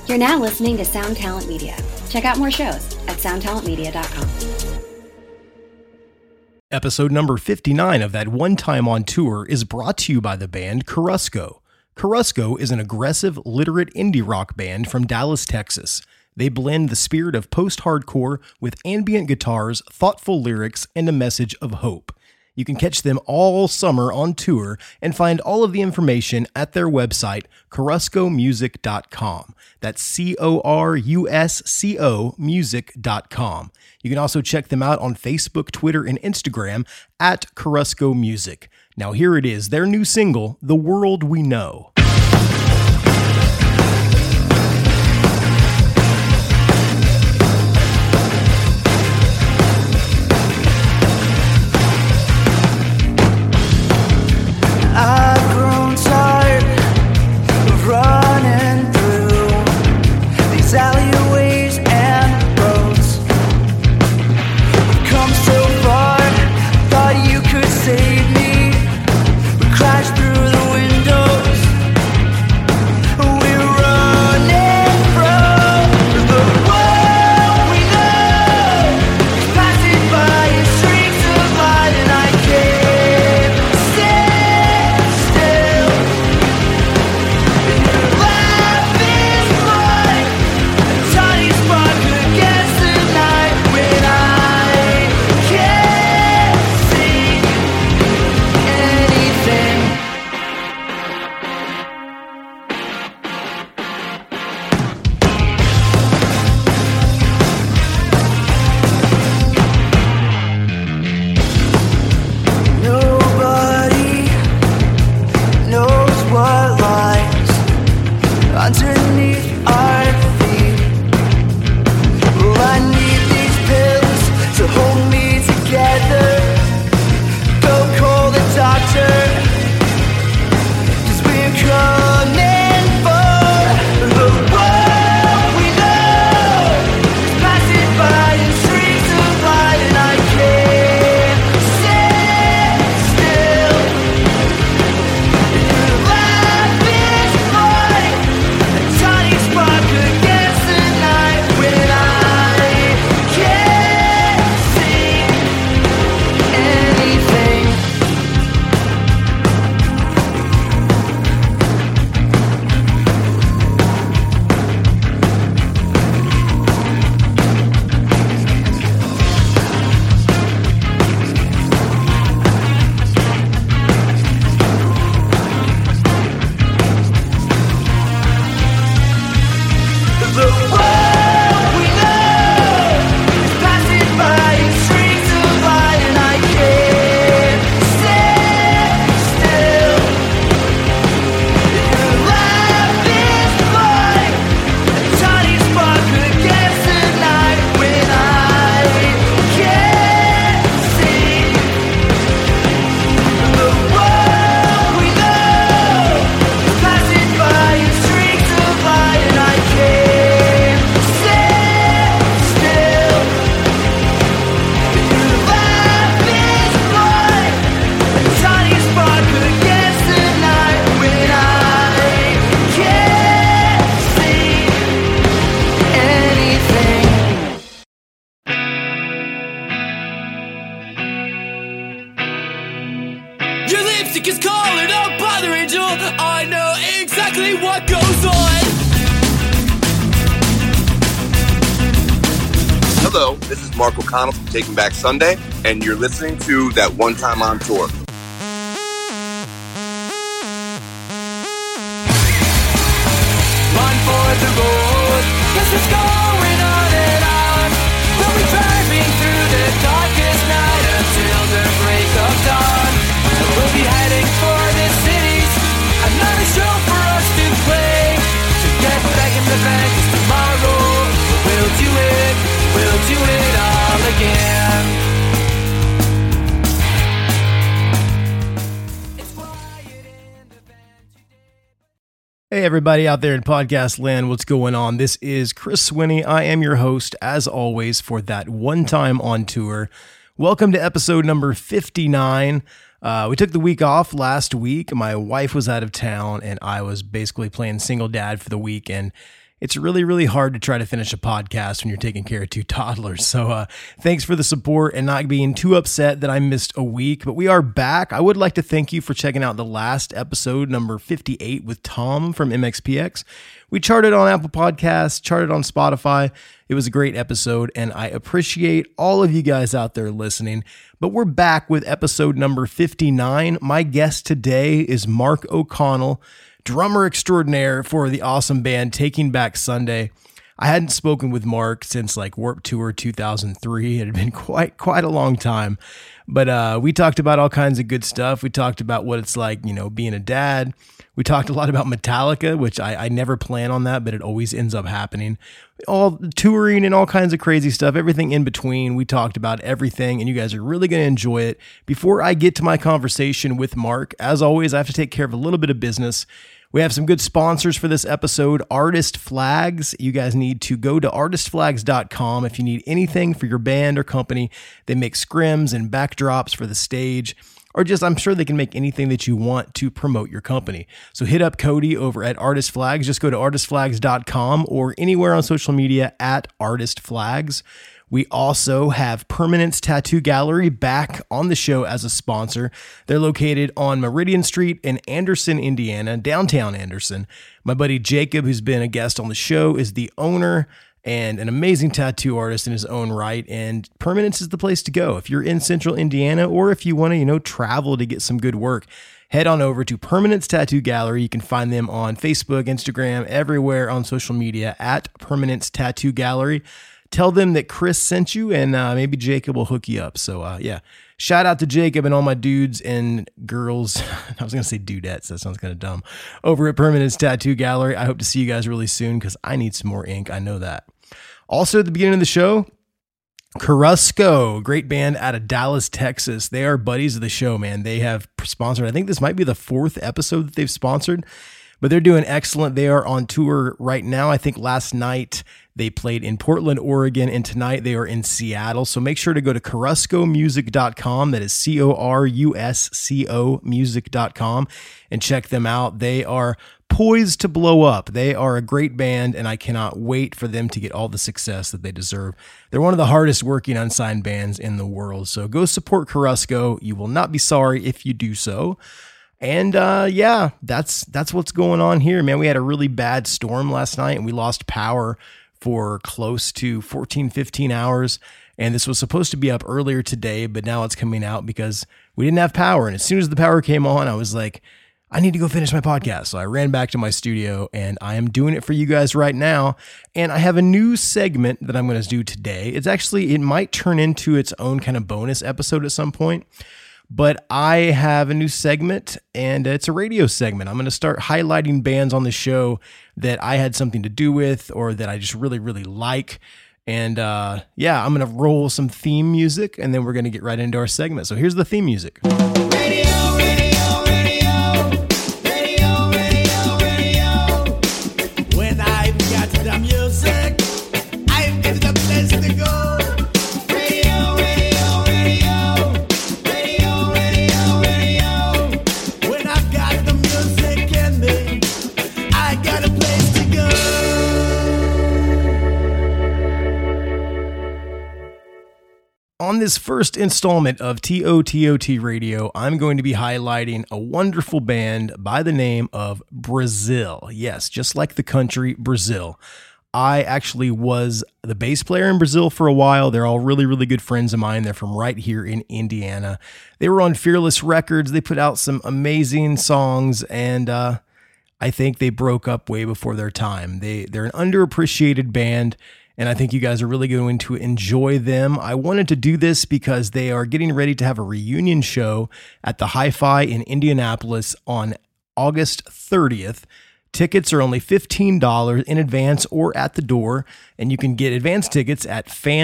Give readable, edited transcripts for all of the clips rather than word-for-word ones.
You're now listening to Sound Talent Media. Check out more shows at soundtalentmedia.com. Episode number 59 of That One Time on Tour is brought to you by the band Carrusco. Carrusco is an aggressive, literate indie rock band from Dallas, Texas. They blend the spirit of post-hardcore with ambient guitars, thoughtful lyrics, and a message of hope. You can catch them all summer on tour and find all of the information at their website, carruscomusic.com. That's Corusco music.com. You can also check them out on Facebook, Twitter, and Instagram at Carrusco Music. Now here it is, their new single, The World We Know. I've grown tired of running through these alleyways and roads. We've come so far, thought you could save me. We crashed through the windows. We're running from the world we know. It's passing by in streaks of light, and I can't stand still. Your laugh is like a tiny spark against the night when I can't see anything. Nobody knows what lies underneath our feet. Well, I need these pills to hold me together. Go call the doctor, 'cause we're coming for the world we know. It's passing by in streaks of light, and I can't stand still. Your laugh is like a tiny spark against the night when I can't see anything. The world we know is passing by in streaks of light, and I can't stand still. Your laugh is like a tiny spark against the night when I can't see. The world we know is passing by in streaks of light, and I can't stand still. Your laugh is like a tiny spark against the night when I can't see anything. Your lipstick is colored up by the angel. I know exactly what goes on. Hello, this is Mark O'Connell from Taking Back Sunday, and you're listening to That One Time on Tour. Run for the road, 'cause it's going on and on. We'll be driving through the darkest night until the break of dawn. We'll be heading for the cities, another show for us to play. To get back in the van, 'cause tomorrow we'll do it all again. It's quiet in the van today. Hey everybody out there in podcast land, what's going on? This is Chris Swinney. I am your host, as always, for That One Time on Tour. Welcome to episode number 59. We took the week off last week. My wife was out of town, and I was basically playing single dad for the week. And it's really, really hard to try to finish a podcast when you're taking care of two toddlers. So thanks for the support and not being too upset that I missed a week, but we are back. I would like to thank you for checking out the last episode, number 58, with Tom from MXPX. We charted on Apple Podcasts, charted on Spotify. It was a great episode, and I appreciate all of you guys out there listening. But we're back with episode number 59. My guest today is Mark O'Connell, drummer extraordinaire for the awesome band Taking Back Sunday. I hadn't spoken with Mark since like Warped Tour 2003. It had been quite a long time. But we talked about all kinds of good stuff. We talked about what it's like, being a dad. We talked a lot about Metallica, which I never plan on that, but it always ends up happening. All touring and all kinds of crazy stuff, everything in between. We talked about everything, and you guys are really going to enjoy it. Before I get to my conversation with Mark, as always, I have to take care of a little bit of business. We have some good sponsors for this episode. Artist Flags. You guys need to go to artistflags.com if you need anything for your band or company. They make scrims and backdrops for the stage, or just, I'm sure they can make anything that you want to promote your company. So hit up Cody over at Artist Flags. Just go to artistflags.com or anywhere on social media at Artist Flags. We also have Permanence Tattoo Gallery back on the show as a sponsor. They're located on Meridian Street in Anderson, Indiana, downtown Anderson. My buddy Jacob, who's been a guest on the show, is the owner and an amazing tattoo artist in his own right. And Permanence is the place to go if you're in central Indiana, or if you want to, travel to get some good work. Head on over to Permanence Tattoo Gallery. You can find them on Facebook, Instagram, everywhere on social media at Permanence Tattoo Gallery. Tell them that Chris sent you, and maybe Jacob will hook you up. So, yeah, shout out to Jacob and all my dudes and girls. I was going to say dudettes. That sounds kind of dumb. Over at Permanence Tattoo Gallery. I hope to see you guys really soon because I need some more ink. I know that. Also, at the beginning of the show, Carrusco, great band out of Dallas, Texas. They are buddies of the show, man. They have sponsored, I think this might be the 4th episode that they've sponsored, but they're doing excellent. They are on tour right now. I think last night they played in Portland, Oregon, and tonight they are in Seattle. So make sure to go to carruscomusic.com. That is CORUSCO music.com and check them out. They are poised to blow up. They are a great band, and I cannot wait for them to get all the success that they deserve. They're one of the hardest working unsigned bands in the world. So go support Carrusco. You will not be sorry if you do so. And yeah, that's what's going on here, man. We had a really bad storm last night, and we lost power for close to 14, 15 hours. And this was supposed to be up earlier today, but now it's coming out because we didn't have power. And as soon as the power came on, I was like, I need to go finish my podcast. So I ran back to my studio, and I am doing it for you guys right now. And I have a new segment that I'm going to do today. It might turn into its own kind of bonus episode at some point. But I have a new segment, and it's a radio segment. I'm going to start highlighting bands on the show that I had something to do with or that I just really, really like. And yeah, I'm going to roll some theme music, and then we're going to get right into our segment. So here's the theme music. Radio, radio, radio. Radio, radio, radio. When I've got the music, I've got the place to go. Radio, radio, radio. Radio, radio, radio. When I've got the music in me, I got a place to go. On this first installment of TOTOT Radio, I'm going to be highlighting a wonderful band by the name of Brazil. Yes, just like the country Brazil. I actually was the bass player in Brazil for a while. They're all really, really good friends of mine. They're from right here in Indiana. They were on Fearless Records. They put out some amazing songs, and I think they broke up way before their time. They're an underappreciated band, and I think you guys are really going to enjoy them. I wanted to do this because they are getting ready to have a reunion show at the Hi-Fi in Indianapolis on August 30th. Tickets are only $15 in advance or at the door, and you can get advance tickets at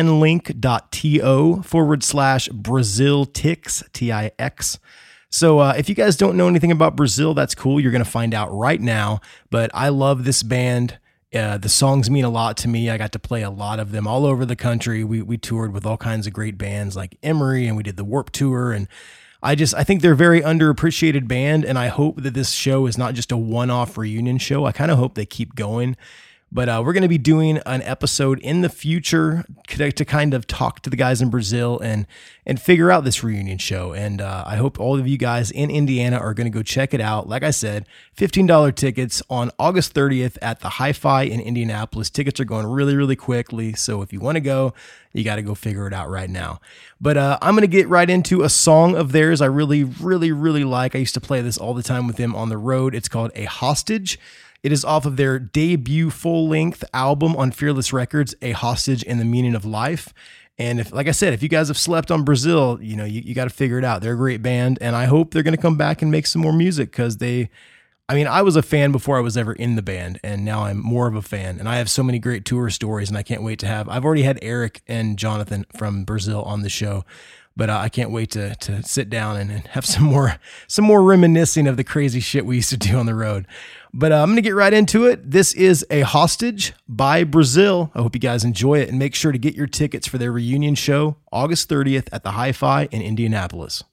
fanlink.to/BrazilTix, T-I-X. So if you guys don't know anything about Brazil, that's cool. You're going to find out right now, but I love this band. The songs mean a lot to me. I got to play a lot of them all over the country. We toured with all kinds of great bands like Emery, and we did the Warped Tour, and I think they're a very underappreciated band, and I hope that this show is not just a one-off reunion show. I kind of hope they keep going, But we're going to be doing an episode in the future to kind of talk to the guys in Brazil and figure out this reunion show. And I hope all of you guys in Indiana are going to go check it out. Like I said, $15 tickets on August 30th at the Hi-Fi in Indianapolis. Tickets are going really, really quickly. So if you want to go, you got to go figure it out right now. But I'm going to get right into a song of theirs I really, really, really like. I used to play this all the time with them on the road. It's called A Hostage. It is off of their debut full-length album on Fearless Records, A Hostage and the Meaning of Life. And if, like I said, if you guys have slept on Brazil, you know, you got to figure it out. They're a great band, and I hope they're going to come back and make some more music because I was a fan before I was ever in the band, and now I'm more of a fan. And I have so many great tour stories, and I can't wait to I've already had Eric and Jonathan from Brazil on the show, but I can't wait to sit down and have some more reminiscing of the crazy shit we used to do on the road. But I'm going to get right into it. This is A Hostage by Brazil. I hope you guys enjoy it, and make sure to get your tickets for their reunion show August 30th at the Hi-Fi in Indianapolis.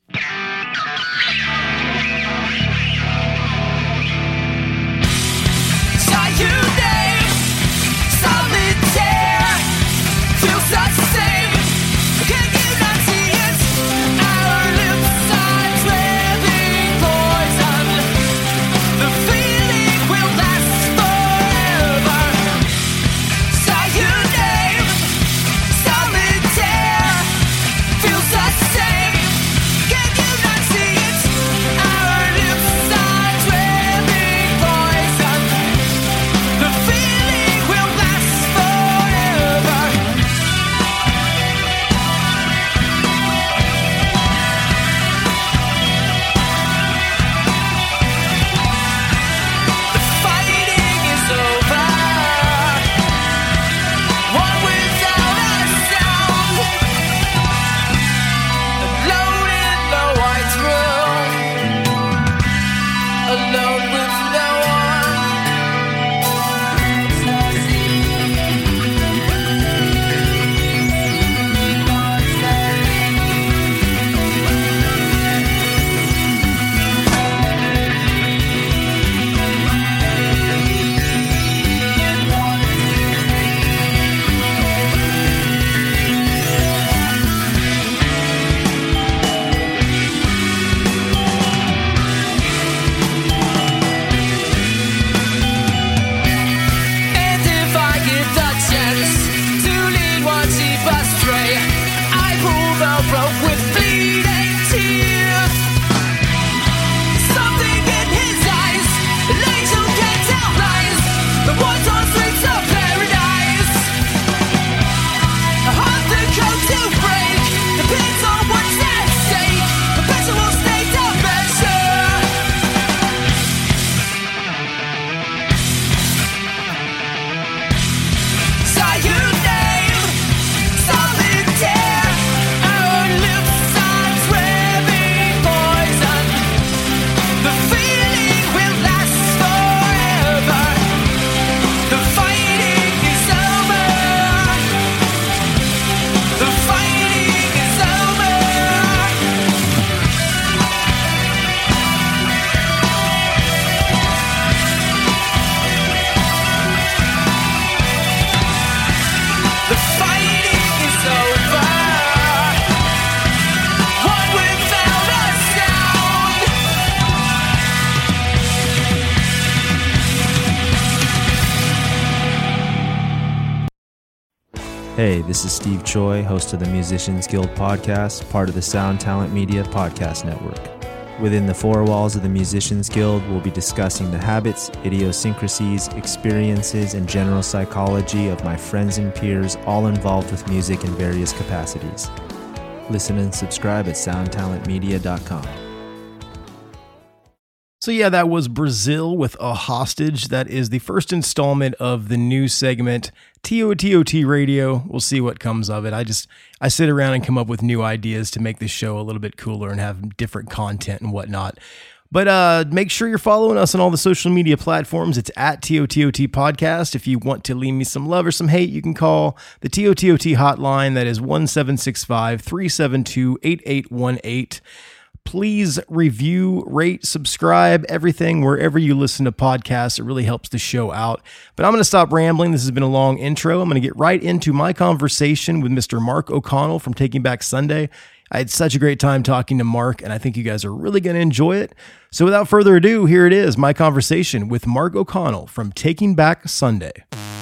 Hey, this is Steve Choi, host of the Musicians Guild podcast, part of the Sound Talent Media podcast network. Within the four walls of the Musicians Guild, we'll be discussing the habits, idiosyncrasies, experiences, and general psychology of my friends and peers, all involved with music in various capacities. Listen and subscribe at soundtalentmedia.com. So yeah, that was Brazil with A Hostage. That is the first installment of the new segment, TOTOT Radio. We'll see what comes of it. I sit around and come up with new ideas to make this show a little bit cooler and have different content and whatnot. But make sure you're following us on all the social media platforms. It's at TOTOT Podcast. If you want to leave me some love or some hate, you can call the TOTOT hotline. That is 1765-372-8818. Please review, rate, subscribe, everything wherever you listen to podcasts. It really helps the show out. But I'm going to stop rambling. This has been a long intro. I'm going to get right into my conversation with Mr. Mark O'Connell from Taking Back Sunday. I had such a great time talking to Mark, and I think you guys are really going to enjoy it. So without further ado, here it is, my conversation with Mark O'Connell from Taking Back Sunday.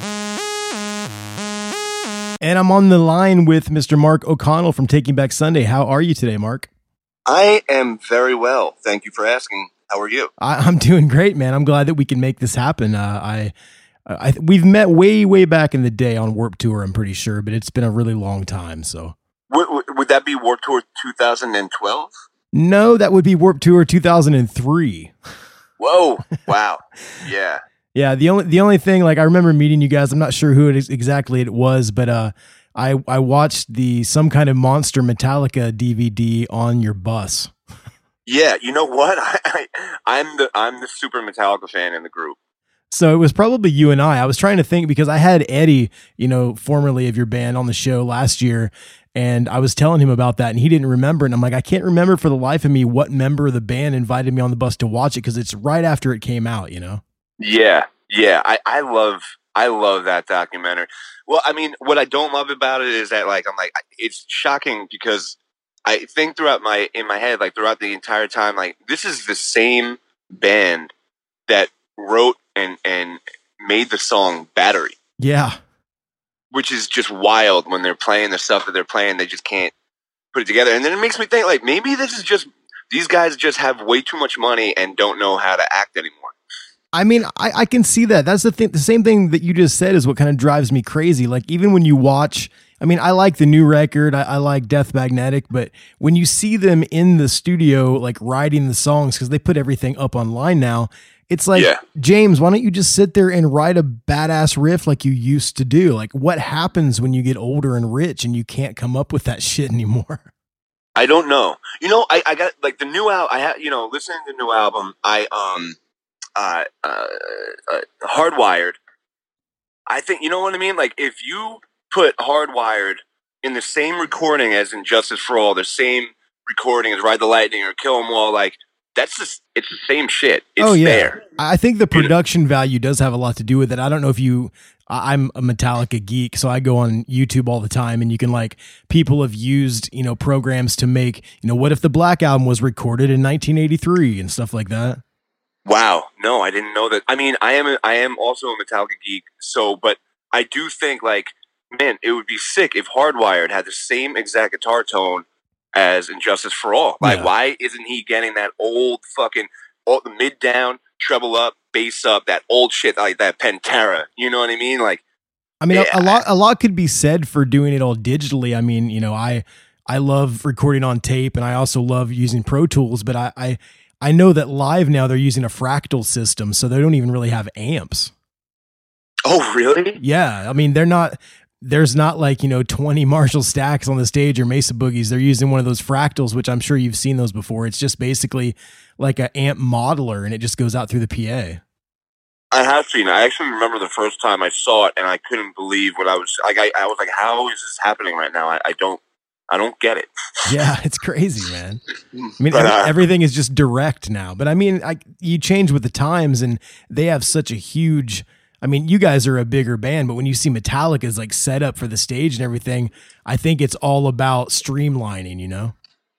And I'm on the line with Mr. Mark O'Connell from Taking Back Sunday. How are you today, Mark? I am very well. Thank you for asking. How are you? I'm doing great, man. I'm glad that we can make this happen. We've met way back in the day on Warped Tour, I'm pretty sure, but it's been a really long time. So would that be Warped Tour 2012? No, that would be Warped Tour 2003. Whoa! Wow. Yeah. Yeah, the only thing, like, I remember meeting you guys. I'm not sure who exactly it was, but I watched some kind of Monster Metallica DVD on your bus. Yeah, you know what? I'm the super Metallica fan in the group. So it was probably you and I was trying to think, because I had Eddie, formerly of your band, on the show last year, and I was telling him about that, and he didn't remember. And I'm like, I can't remember for the life of me what member of the band invited me on the bus to watch it, because it's right after it came out, Yeah. I love that documentary. Well, I mean, what I don't love about it is that, like, it's shocking, because I think in my head, like, throughout the entire time, like, this is the same band that wrote and made the song Battery. Yeah. Which is just wild. When they're playing the stuff that they're playing, they just can't put it together. And then it makes me think, like, maybe this is just, these guys just have way too much money and don't know how to act anymore. I mean, I can see that. That's the thing. The same thing that you just said is what kind of drives me crazy. Like, even when you watch, I mean, I like the new record, I like Death Magnetic, but when you see them in the studio, like, writing the songs, because they put everything up online now, it's like, yeah. James, why don't you just sit there and write a badass riff like you used to do? Like, what happens when you get older and rich and you can't come up with that shit anymore? I don't know. I got, like, the new album, listening to the new album, Hardwired, I think, you know what I mean? Like, if you put Hardwired in the same recording as in Justice for All, the same recording as Ride the Lightning or Kill 'Em All, like, it's the same shit. It's there. I think the production value does have a lot to do with it. I don't know if I'm a Metallica geek, so I go on YouTube all the time, and you can, like, people have used, programs to make, what if the Black Album was recorded in 1983 and stuff like that. Wow. No, I didn't know that. I mean, I am also a Metallica geek. But I do think, like, man, it would be sick if Hardwired had the same exact guitar tone as in Justice for All. Like, why isn't he getting that old fucking, the mid down, treble up, bass up, that old shit, like that Pantera? You know what I mean? Like, I mean, yeah. a lot could be said for doing it all digitally. I mean, I love recording on tape, and I also love using Pro Tools, but I know that live now they're using a fractal system, so they don't even really have amps. Oh, really? Yeah. I mean, there's not like, 20 Marshall stacks on the stage or Mesa Boogies. They're using one of those fractals, which I'm sure you've seen those before. It's just basically like an amp modeler, and it just goes out through the PA. I have seen it. I actually remember the first time I saw it, and I couldn't believe what I was like. I was like, how is this happening right now? I don't get it. Yeah, it's crazy, man. I mean, everything is just direct now. But I mean, you change with the times, and they have such a huge. I mean, you guys are a bigger band, but when you see Metallica's, like, set up for the stage and everything, I think it's all about streamlining,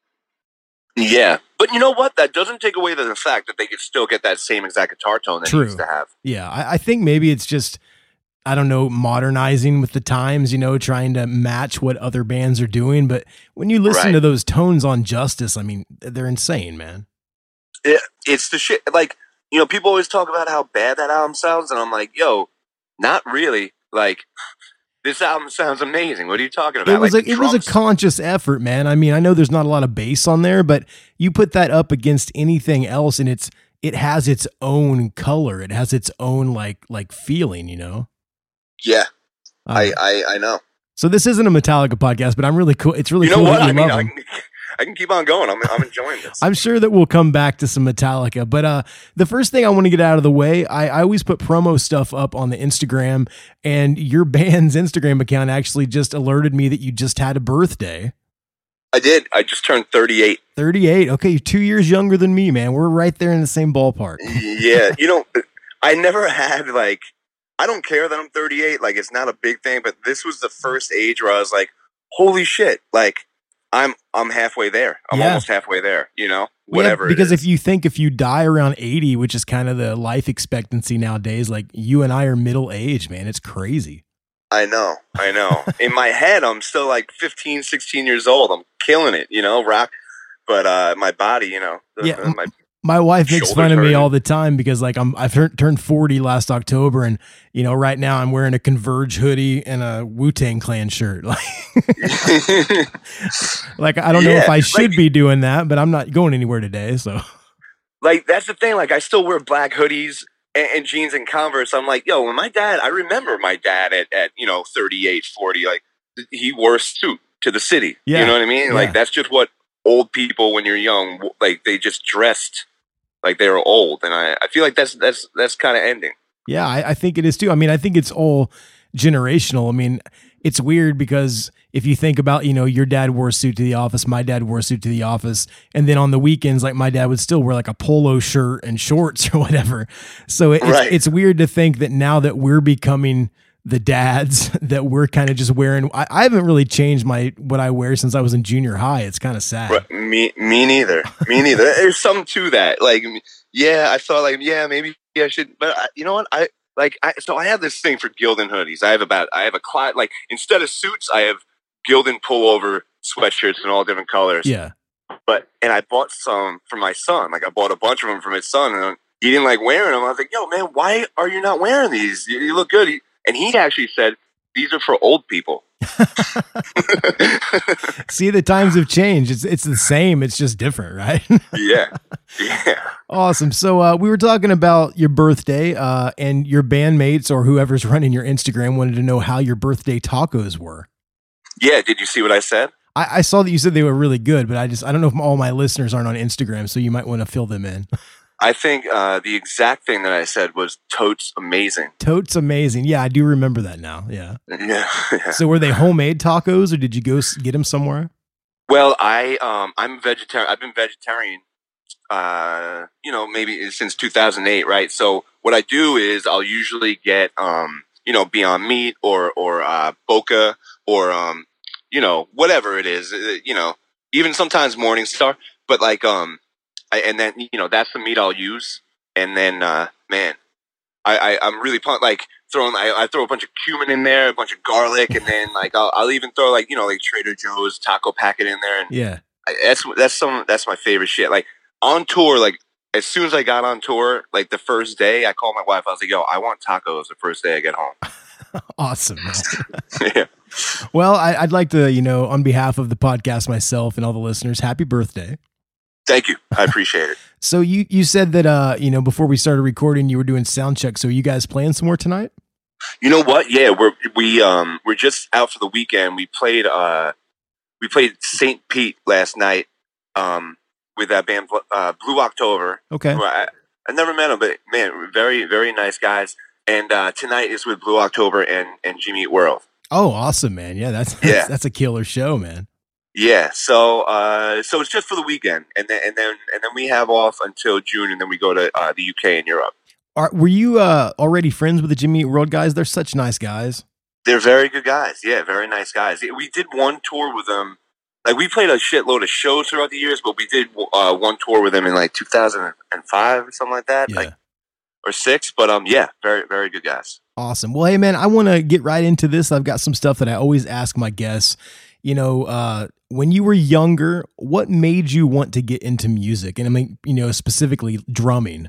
Yeah, but you know what? That doesn't take away the fact that they could still get that same exact guitar tone that they used to have. Yeah, I think maybe it's just, I don't know, modernizing with the times, trying to match what other bands are doing. But when you listen to those tones on Justice, I mean, they're insane, man. It's the shit. Like, people always talk about how bad that album sounds, and I'm like, yo, not really. Like, this album sounds amazing. What are you talking about? It was a conscious effort, man. I mean, I know there's not a lot of bass on there, but you put that up against anything else, and it has its own color. It has its own like feeling, Yeah, I know. So this isn't a Metallica podcast, but I'm really cool. It's really cool. You know what? I can keep on going. I'm enjoying this. I'm sure that we'll come back to some Metallica, but the first thing I want to get out of the way, I always put promo stuff up on the Instagram, and your band's Instagram account actually just alerted me that you just had a birthday. I did. I just turned 38. 38. Okay, you're 2 years younger than me, man. We're right there in the same ballpark. Yeah, I never had like, I don't care that I'm 38. Like, it's not a big thing, but this was the first age where I was like, holy shit! Like, I'm halfway there. I'm almost halfway there. Whatever. Because if you die around 80, which is kind of the life expectancy nowadays, like you and I are middle age, man. It's crazy. I know. In my head, I'm still like 15, 16 years old. I'm killing it, rock. But my body, my wife makes fun of me hurting. all the time because like I've turned 40 last October, and right now I'm wearing a Converge hoodie and a Wu-Tang Clan shirt. Like, like I don't know if I should be doing that, but I'm not going anywhere today. So, like, that's the thing. Like, I still wear black hoodies and jeans and Converse. I'm like, yo, when I remember my dad at 38, 40, like, he wore a suit to the city. Yeah. You know what I mean? Yeah. Like, that's just what old people, when you're young, like, they just dressed like they were old. And I feel like that's kind of ending. Yeah, I think it is too. I mean, I think it's all generational. I mean, it's weird because if you think about, your dad wore a suit to the office, my dad wore a suit to the office, and then on the weekends, like my dad would still wear like a polo shirt and shorts or whatever. So it's weird to think that now that we're becoming the dads, that we're kind of just wearing. I haven't really changed what I wear since I was in junior high. It's kind of sad. Right. Me neither. There's something to that. Like, yeah, I thought like, yeah, maybe I should, but you know what? So I have this thing for Gildan hoodies. I have a like, instead of suits, I have Gildan pullover sweatshirts in all different colors. Yeah. And I bought some for my son. Like, I bought a bunch of them for his son, and he didn't like wearing them. I was like, yo, man, why are you not wearing these? You look good. And he actually said, these are for old people. See, the times have changed. It's the same. It's just different, right? Yeah. Awesome. So we were talking about your birthday, and your bandmates or whoever's running your Instagram wanted to know how your birthday tacos were. Yeah. Did you see what I said? I saw that you said they were really good, but I don't know if all my listeners aren't on Instagram, so you might want to fill them in. I think the exact thing that I said was totes amazing. Totes amazing. Yeah, I do remember that now. Yeah. Yeah. So were they homemade tacos, or did you go get them somewhere? Well, I'm vegetarian. I've been vegetarian, maybe since 2008, right? So what I do is I'll usually get, Beyond Meat or Boca or, whatever it is, even sometimes Morningstar, but like, and then, that's the meat I'll use. And then, man, I'm really pumped. Like, I throw a bunch of cumin in there, a bunch of garlic, and then like I'll even throw like Trader Joe's taco packet in there. And yeah, that's my favorite shit. Like, on tour, like as soon as I got on tour, like the first day, I called my wife. I was like, yo, I want tacos the first day I get home. Awesome, man. Yeah. Well, I'd like to, on behalf of the podcast, myself and all the listeners, happy birthday. Thank you. I appreciate it. So you said that, before we started recording, you were doing sound check. So you guys playing some more tonight? You know what? Yeah, we're just out for the weekend. We played St. Pete last night with that band Blue October. Okay. I never met them, but man, very, very nice guys. And tonight is with Blue October and Jimmy Eat World. Oh, awesome, man. Yeah, that's a killer show, man. Yeah, so it's just for the weekend, and then we have off until June, and then we go to the UK and Europe. Were you already friends with the Jimmy Eat World guys? They're such nice guys. They're very good guys. Yeah, very nice guys. We did one tour with them. Like, we played a shitload of shows throughout the years, but we did one tour with them in like 2005 or something like that, yeah. like, or 6. But yeah, very, very good guys. Awesome. Well, hey man, I want to get right into this. I've got some stuff that I always ask my guests. When you were younger, what made you want to get into music? And I mean, specifically drumming.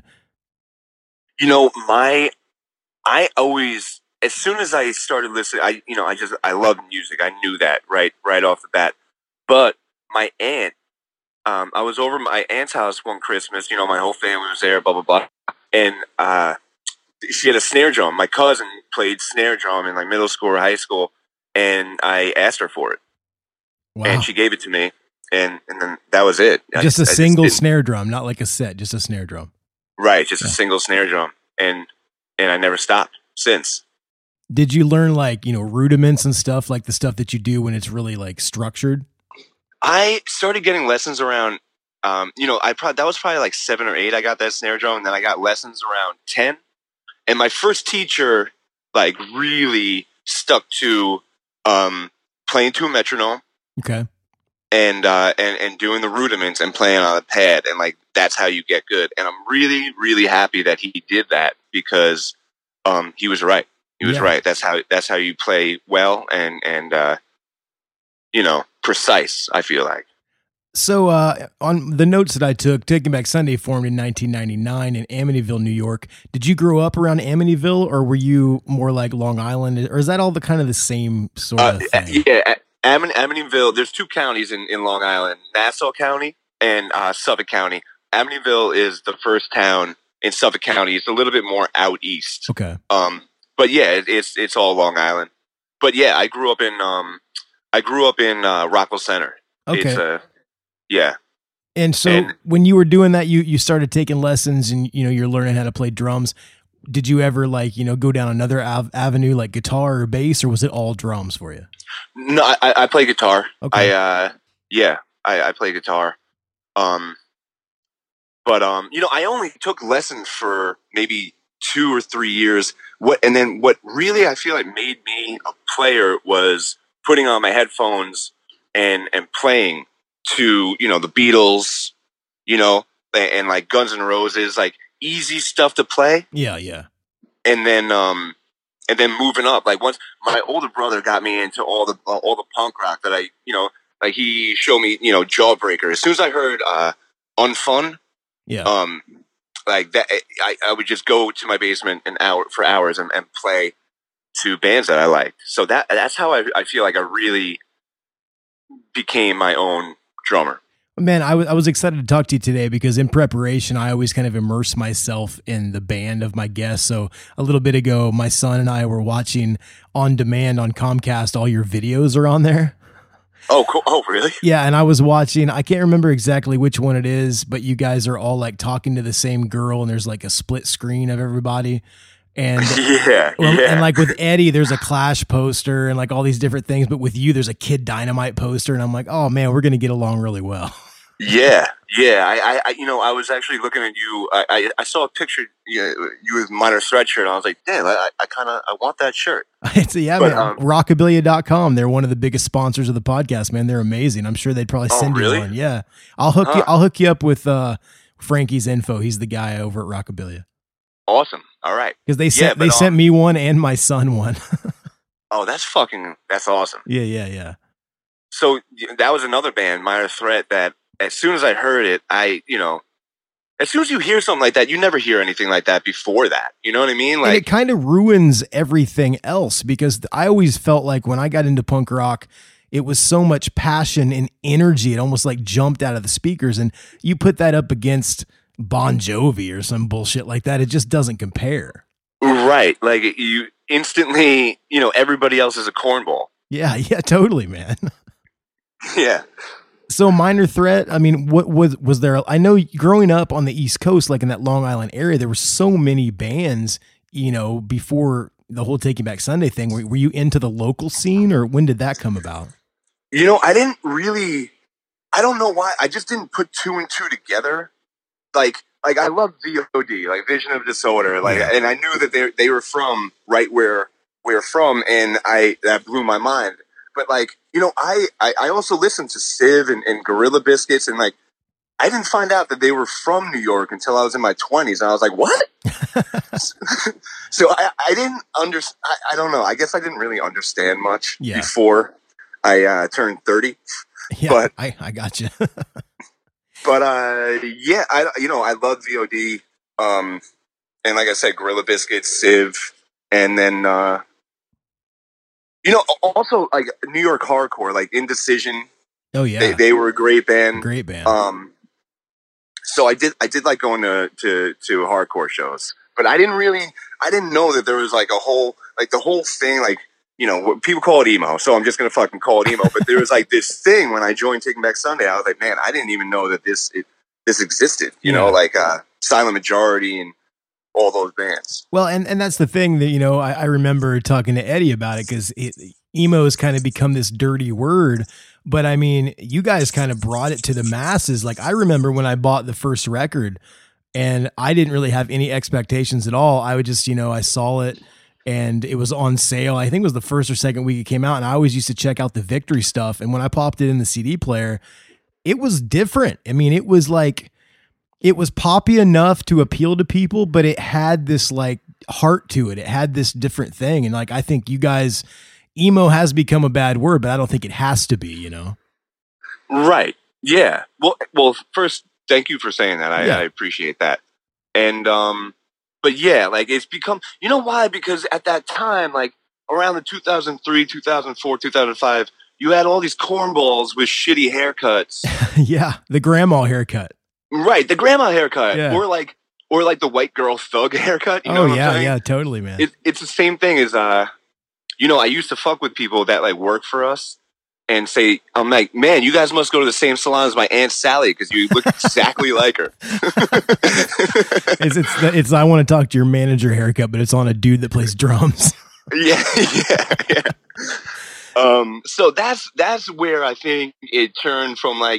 I always, as soon as I started listening, I love music. I knew that right off the bat. But my aunt, I was over my aunt's house one Christmas. My whole family was there, blah blah blah, and she had a snare drum. My cousin played snare drum in like middle school or high school, and I asked her for it. Wow. And she gave it to me, and then that was it. Just a single snare drum, not like a set, just a snare drum. Right, just a single snare drum, and I never stopped since. Did you learn like rudiments and stuff, like the stuff that you do when it's really like structured? I started getting lessons around, that was probably like 7 or 8. I got that snare drum, and then I got lessons around 10. And my first teacher, like, really stuck to playing to a metronome. Okay. And doing the rudiments and playing on the pad, and like that's how you get good. And I'm really, really happy that he did that, because he was right. He was right. That's how you play well and precise, I feel like. So on the notes that I took, Taking Back Sunday formed in 1999 in Amityville, New York. Did you grow up around Amityville, or were you more like Long Island, or is that all the kind of the same sort of thing? Yeah. Amityville, there's 2 counties in Long Island, Nassau County and Suffolk County. Amityville is the first town in Suffolk County. It's a little bit more out east. Okay. But yeah, it's all Long Island. But yeah, I grew up in Rockville Center. Okay. Yeah. And so when you were doing that, you started taking lessons, and you're learning how to play drums. Did you ever go down another avenue like guitar or bass, or was it all drums for you? No, I play guitar. Okay. I play guitar. But I only took lessons for maybe 2 or 3 years. What really I feel like made me a player was putting on my headphones and playing to, the Beatles, and like Guns N' Roses, like easy stuff to play. Yeah. And then moving up, like once my older brother got me into all the punk rock that I, like he showed me, Jawbreaker. As soon as I heard Unfun, like that, I would just go to my basement for hours and play to bands that I liked. So that's how I feel like I really became my own drummer. Man, I was excited to talk to you today, because in preparation, I always kind of immerse myself in the band of my guests. So a little bit ago, my son and I were watching on demand on Comcast. All your videos are on there. Oh, cool. Oh, really? Yeah. And I was watching, I can't remember exactly which one it is, but you guys are all like talking to the same girl, and there's like a split screen of everybody. And and like with Eddie, there's a Clash poster and like all these different things, but with you, there's a Kid Dynamite poster, and I'm like, oh man, we're gonna get along really well. Yeah. I was actually looking at you. I saw a picture you with Minor Threat shirt, and I was like, damn, I want that shirt. Man, Rockabilia.com. They're one of the biggest sponsors of the podcast, man. They're amazing. I'm sure they'd probably send you one. Yeah, I'll hook you up with Frankie's info. He's the guy over at Rockabilia. Awesome. All right. Because they sent me one and my son one. Oh, that's awesome. Yeah. So that was another band, Minor Threat, that as soon as I heard it, as soon as you hear something like that, you never hear anything like that before that. You know what I mean? Like, and it kind of ruins everything else, because I always felt like when I got into punk rock, it was so much passion and energy. It almost like jumped out of the speakers, and you put that up against Bon Jovi or some bullshit like that, it just doesn't compare. Right. Like you instantly, everybody else is a cornball. Yeah, totally, man. Yeah. So Minor Threat, I mean, what was there? I know growing up on the East Coast, like in that Long Island area, there were so many bands, before the whole Taking Back Sunday thing. Were you into the local scene, or when did that come about? I don't know why. I just didn't put 2 and 2 together. Like I love VOD, like Vision of Disorder, and I knew that they were from right where we're from, and that blew my mind. But I also listened to Civ and Gorilla Biscuits, and like I didn't find out that they were from New York until I was in my 20s, and I was like, what? So I didn't understand. I don't know. I guess I didn't really understand much before I turned 30. Yeah, but I got you. But I love VOD, and like I said, Gorilla Biscuits, Civ, and then also like New York hardcore, like Indecision. Oh yeah, they were a great band. Great band. So I did like going to hardcore shows, but I didn't know that there was like the whole thing, like. People call it emo, so I'm just going to fucking call it emo. But there was like this thing when I joined Taking Back Sunday. I was like, man, I didn't even know that this existed. Like Silent Majority and all those bands. Well, and that's the thing that, I remember talking to Eddie about it, because emo has kind of become this dirty word. But I mean, you guys kind of brought it to the masses. Like, I remember when I bought the first record, and I didn't really have any expectations at all. I would just, I saw it and it was on sale. I think it was the first or second week it came out. And I always used to check out the Victory stuff. And when I popped it in the CD player, it was different. I mean, it was poppy enough to appeal to people, but it had this like heart to it. It had this different thing. And like, I think you guys, emo has become a bad word, but I don't think it has to be, Right. Yeah. Well, first, thank you for saying that. I appreciate that. And, but yeah, like it's become, you know why? Because at that time, like around the 2003, 2004, 2005, you had all these cornballs with shitty haircuts. Yeah. The grandma haircut. Right. The grandma haircut. Yeah. Or like the white girl thug haircut. You know what I'm saying? Yeah, totally, man. It's the same thing as, I used to fuck with people that like work for us. And say, I'm like, man, you guys must go to the same salon as my Aunt Sally because you look exactly like her. It's I want to talk to your manager haircut, but it's on a dude that plays drums. Yeah. So that's where I think it turned from like,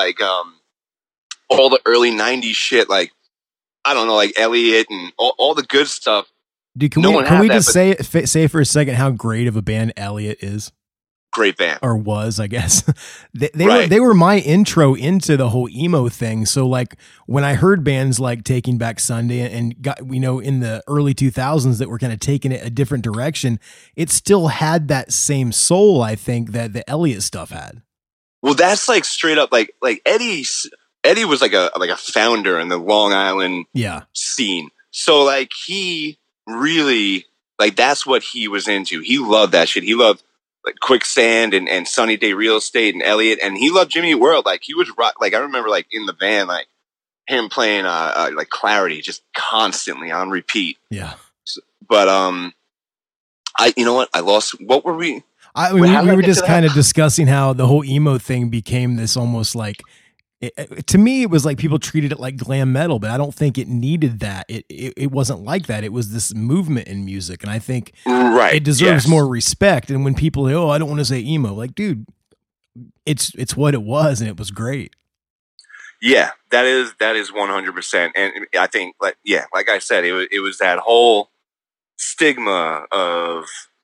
all the early 90s shit, like, I don't know, like Elliot and all the good stuff. Dude, can we just say for a second how great of a band Elliot is? Great band. Or was, I guess. They were my intro into the whole emo thing. So like when I heard bands like Taking Back Sunday and got, in the early 2000s that were kind of taking it a different direction, it still had that same soul, I think, that the Elliot stuff had. Well, that's like straight up like Eddie was like a founder in the Long Island scene. So like he really, like, that's what he was into. He loved that shit. He loved like Quicksand and Sunny Day Real Estate and Elliot, and he loved Jimmy Eat World. Like he was like, I remember like in the band, like him playing like Clarity just constantly on repeat. Yeah. But you know what? I lost. What were we? We were just kind of discussing how the whole emo thing became this almost like, to me, it was like people treated it like glam metal, but I don't think it needed that. It wasn't like that. It was this movement in music, and I think it deserves more respect. And when people say, "Oh, I don't want to say emo," like, dude, it's what it was, and it was great. Yeah, that is 100%. And I think, like I said, it was that whole stigma of,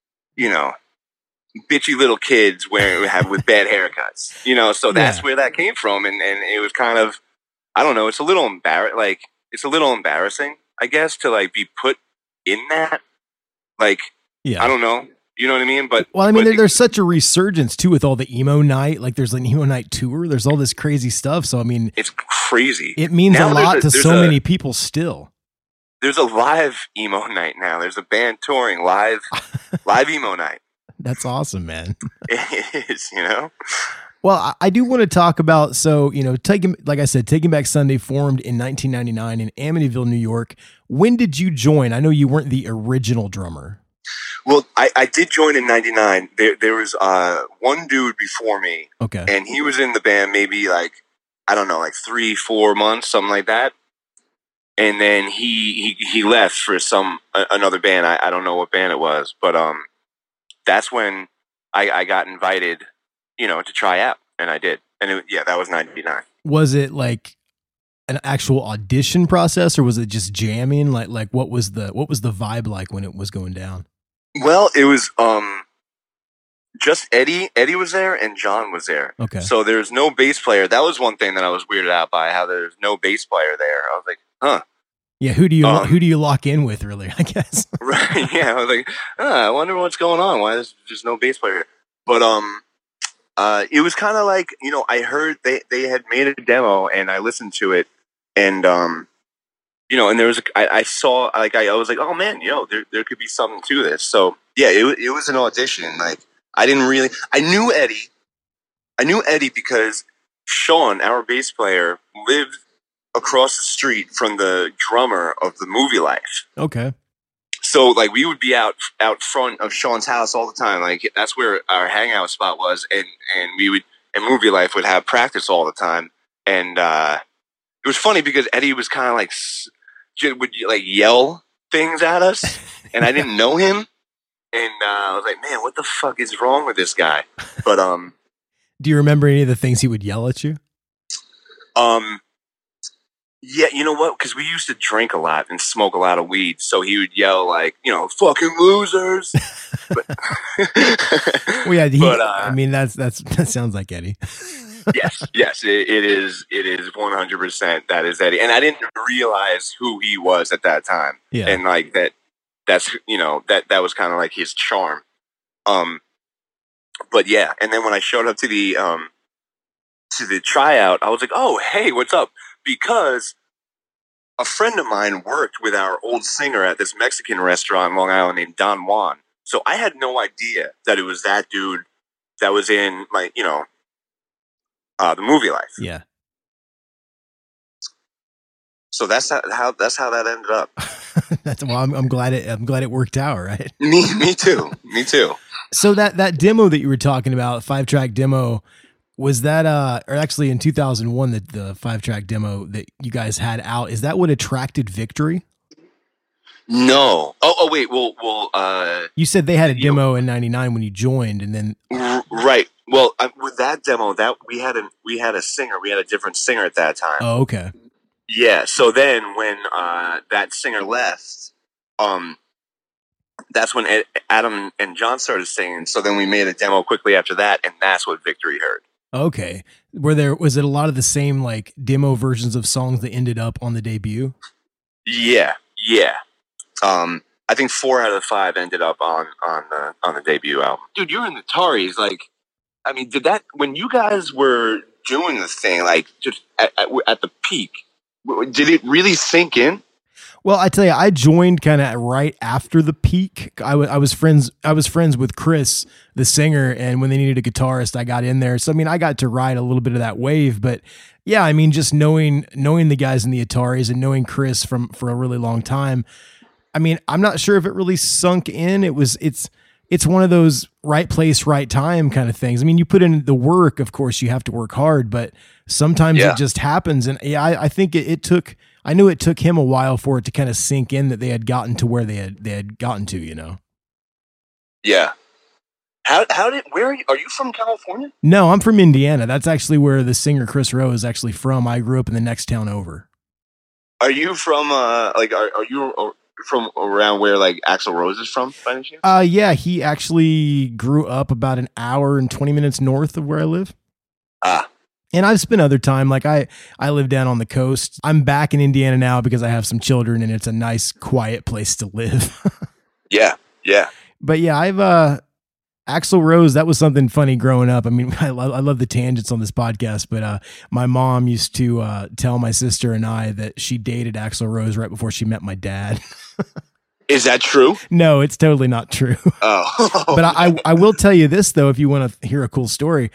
bitchy little kids with bad haircuts, so that's where that came from. And it was kind of, I don't know, it's a little embarrassing, I guess, to like be put in that, like, I don't know. You know what I mean? But there's such a resurgence too with all the emo night. Like there's an emo night tour. There's all this crazy stuff. So I mean, it's crazy. It means a lot to so many people still. There's a live emo night now. There's a band touring live emo night. That's awesome, man. It is, Well, I do want to talk about, like I said, Taking Back Sunday formed in 1999 in Amityville, New York. When did you join? I know you weren't the original drummer. Well, I did join in 99. There was one dude before me. Okay. And he was in the band maybe like, I don't know, like 3-4 months, something like that. And then he left for another band. I don't know what band it was, but that's when I got invited, to try out, and I did. And that was 99. Was it like an actual audition process, or was it just jamming? Like what was the vibe like when it was going down? Well, it was just Eddie. Eddie was there and John was there. Okay. So there's no bass player. That was one thing that I was weirded out by, how there's no bass player there. I was like, huh. Yeah, who do you lock in with, really, I guess? Right, yeah. I was like, I wonder what's going on. Why there's just no bass player here? But it was kind of like, I heard they had made a demo, and I listened to it, and and there was I saw, like, I was like, oh man, there could be something to this. So yeah, it was an audition. Like, I knew Eddie because Sean, our bass player, lived across the street from the drummer of the Movie Life. Okay. So like we would be out front of Sean's house all the time. Like that's where our hangout spot was, and Movie Life would have practice all the time. And it was funny because Eddie was kind of like would like yell things at us, and I didn't know him, and I was like, man, what the fuck is wrong with this guy? But Do you remember any of the things he would yell at you? Yeah, you know what? Because we used to drink a lot and smoke a lot of weed, so he would yell like, fucking losers. But, Well, yeah, but, I mean, that sounds like Eddie. yes, it is 100%. That is Eddie, and I didn't realize who he was at that time. Yeah. And like that's that was kind of like his charm. But yeah, and then when I showed up to the tryout, I was like, oh, hey, what's up? Because a friend of mine worked with our old singer at this Mexican restaurant in Long Island named Don Juan. So I had no idea that it was that dude that was in my, the movie Life. Yeah. So that's how that ended up. I'm glad it worked out, right? Me too. So that demo that you were talking about, 5-track demo, was that or actually in 2001 the 5-track demo that you guys had out, is that what attracted Victory? No. Oh wait. Well. You said they had a demo in '99 when you joined, and then right. Well, with that demo, that we had a singer. We had a different singer at that time. Oh, okay. Yeah. So then when that singer left, that's when Adam and John started singing. So then we made a demo quickly after that, and that's what Victory heard. Okay. Was it a lot of the same like demo versions of songs that ended up on the debut? Yeah. I think 4 out of 5 ended up on the debut album. Dude, you're in the Taris. Like, I mean, did that when you guys were doing this thing, like just at the peak? Did it really sink in? Well, I tell you, I joined kind of right after the peak. I was friends with Chris, the singer, and when they needed a guitarist, I got in there. So I mean, I got to ride a little bit of that wave. But yeah, I mean, just knowing the guys in the Ataris and knowing Chris for a really long time. I mean, I'm not sure if it really sunk in. It's one of those right place, right time kind of things. I mean, you put in the work, of course, you have to work hard, but sometimes it just happens. And yeah, I think it took. I knew it took him a while for it to kind of sink in that they had gotten to where they had gotten to, Yeah. Where are you from California? No, I'm from Indiana. That's actually where the singer Chris Rowe is actually from. I grew up in the next town over. Are you from are you from around where like Axl Rose is from by any chance? Yeah, he actually grew up about an hour and 20 minutes north of where I live. And I've spent other time, like I live down on the coast. I'm back in Indiana now because I have some children and it's a nice, quiet place to live. Yeah. But yeah, I've Axl Rose, that was something funny growing up. I mean, I love the tangents on this podcast, but my mom used to tell my sister and I that she dated Axl Rose right before she met my dad. Is that true? No, it's totally not true. Oh. But I will tell you this, though, if you want to hear a cool story.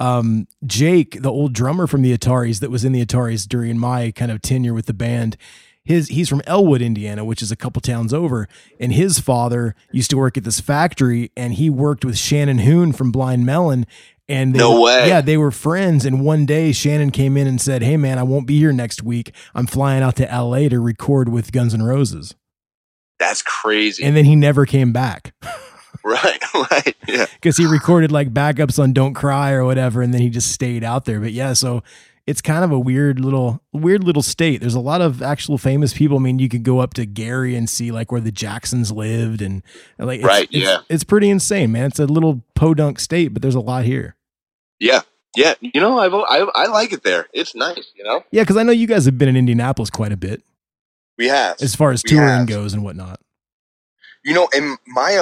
Jake, the old drummer from the Ataris that was in the Ataris during my kind of tenure with the band, he's from Elwood, Indiana, which is a couple towns over. And his father used to work at this factory, and he worked with Shannon Hoon from Blind Melon. And no way. Yeah, they were friends. And one day Shannon came in and said, "Hey man, I won't be here next week. I'm flying out to LA to record with Guns N' Roses." That's crazy. And then he never came back. Right, yeah. Because he recorded like backups on Don't Cry or whatever, and then he just stayed out there. But yeah, so it's kind of a weird little state. There's a lot of actual famous people. I mean, you could go up to Gary and see like where the Jacksons lived, and like it's pretty insane, man. It's a little podunk state, but there's a lot here. Yeah. You know, I like it there. It's nice. You know. Yeah, because I know you guys have been in Indianapolis quite a bit. We have, as far as touring goes and whatnot. You know, and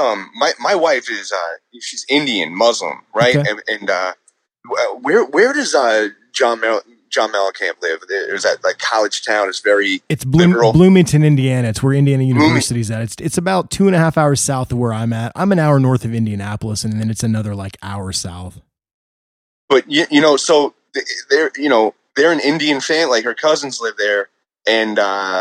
my wife is she's Indian Muslim, right? Okay. And where does John Mellencamp live? There's that like college town. It's Bloomington, Indiana. It's where Indiana University's at. It's about 2.5 hours south of where I'm at. I'm an hour north of Indianapolis, and then it's another like hour south. But you know, so they're an Indian fan. Like her cousins live there, and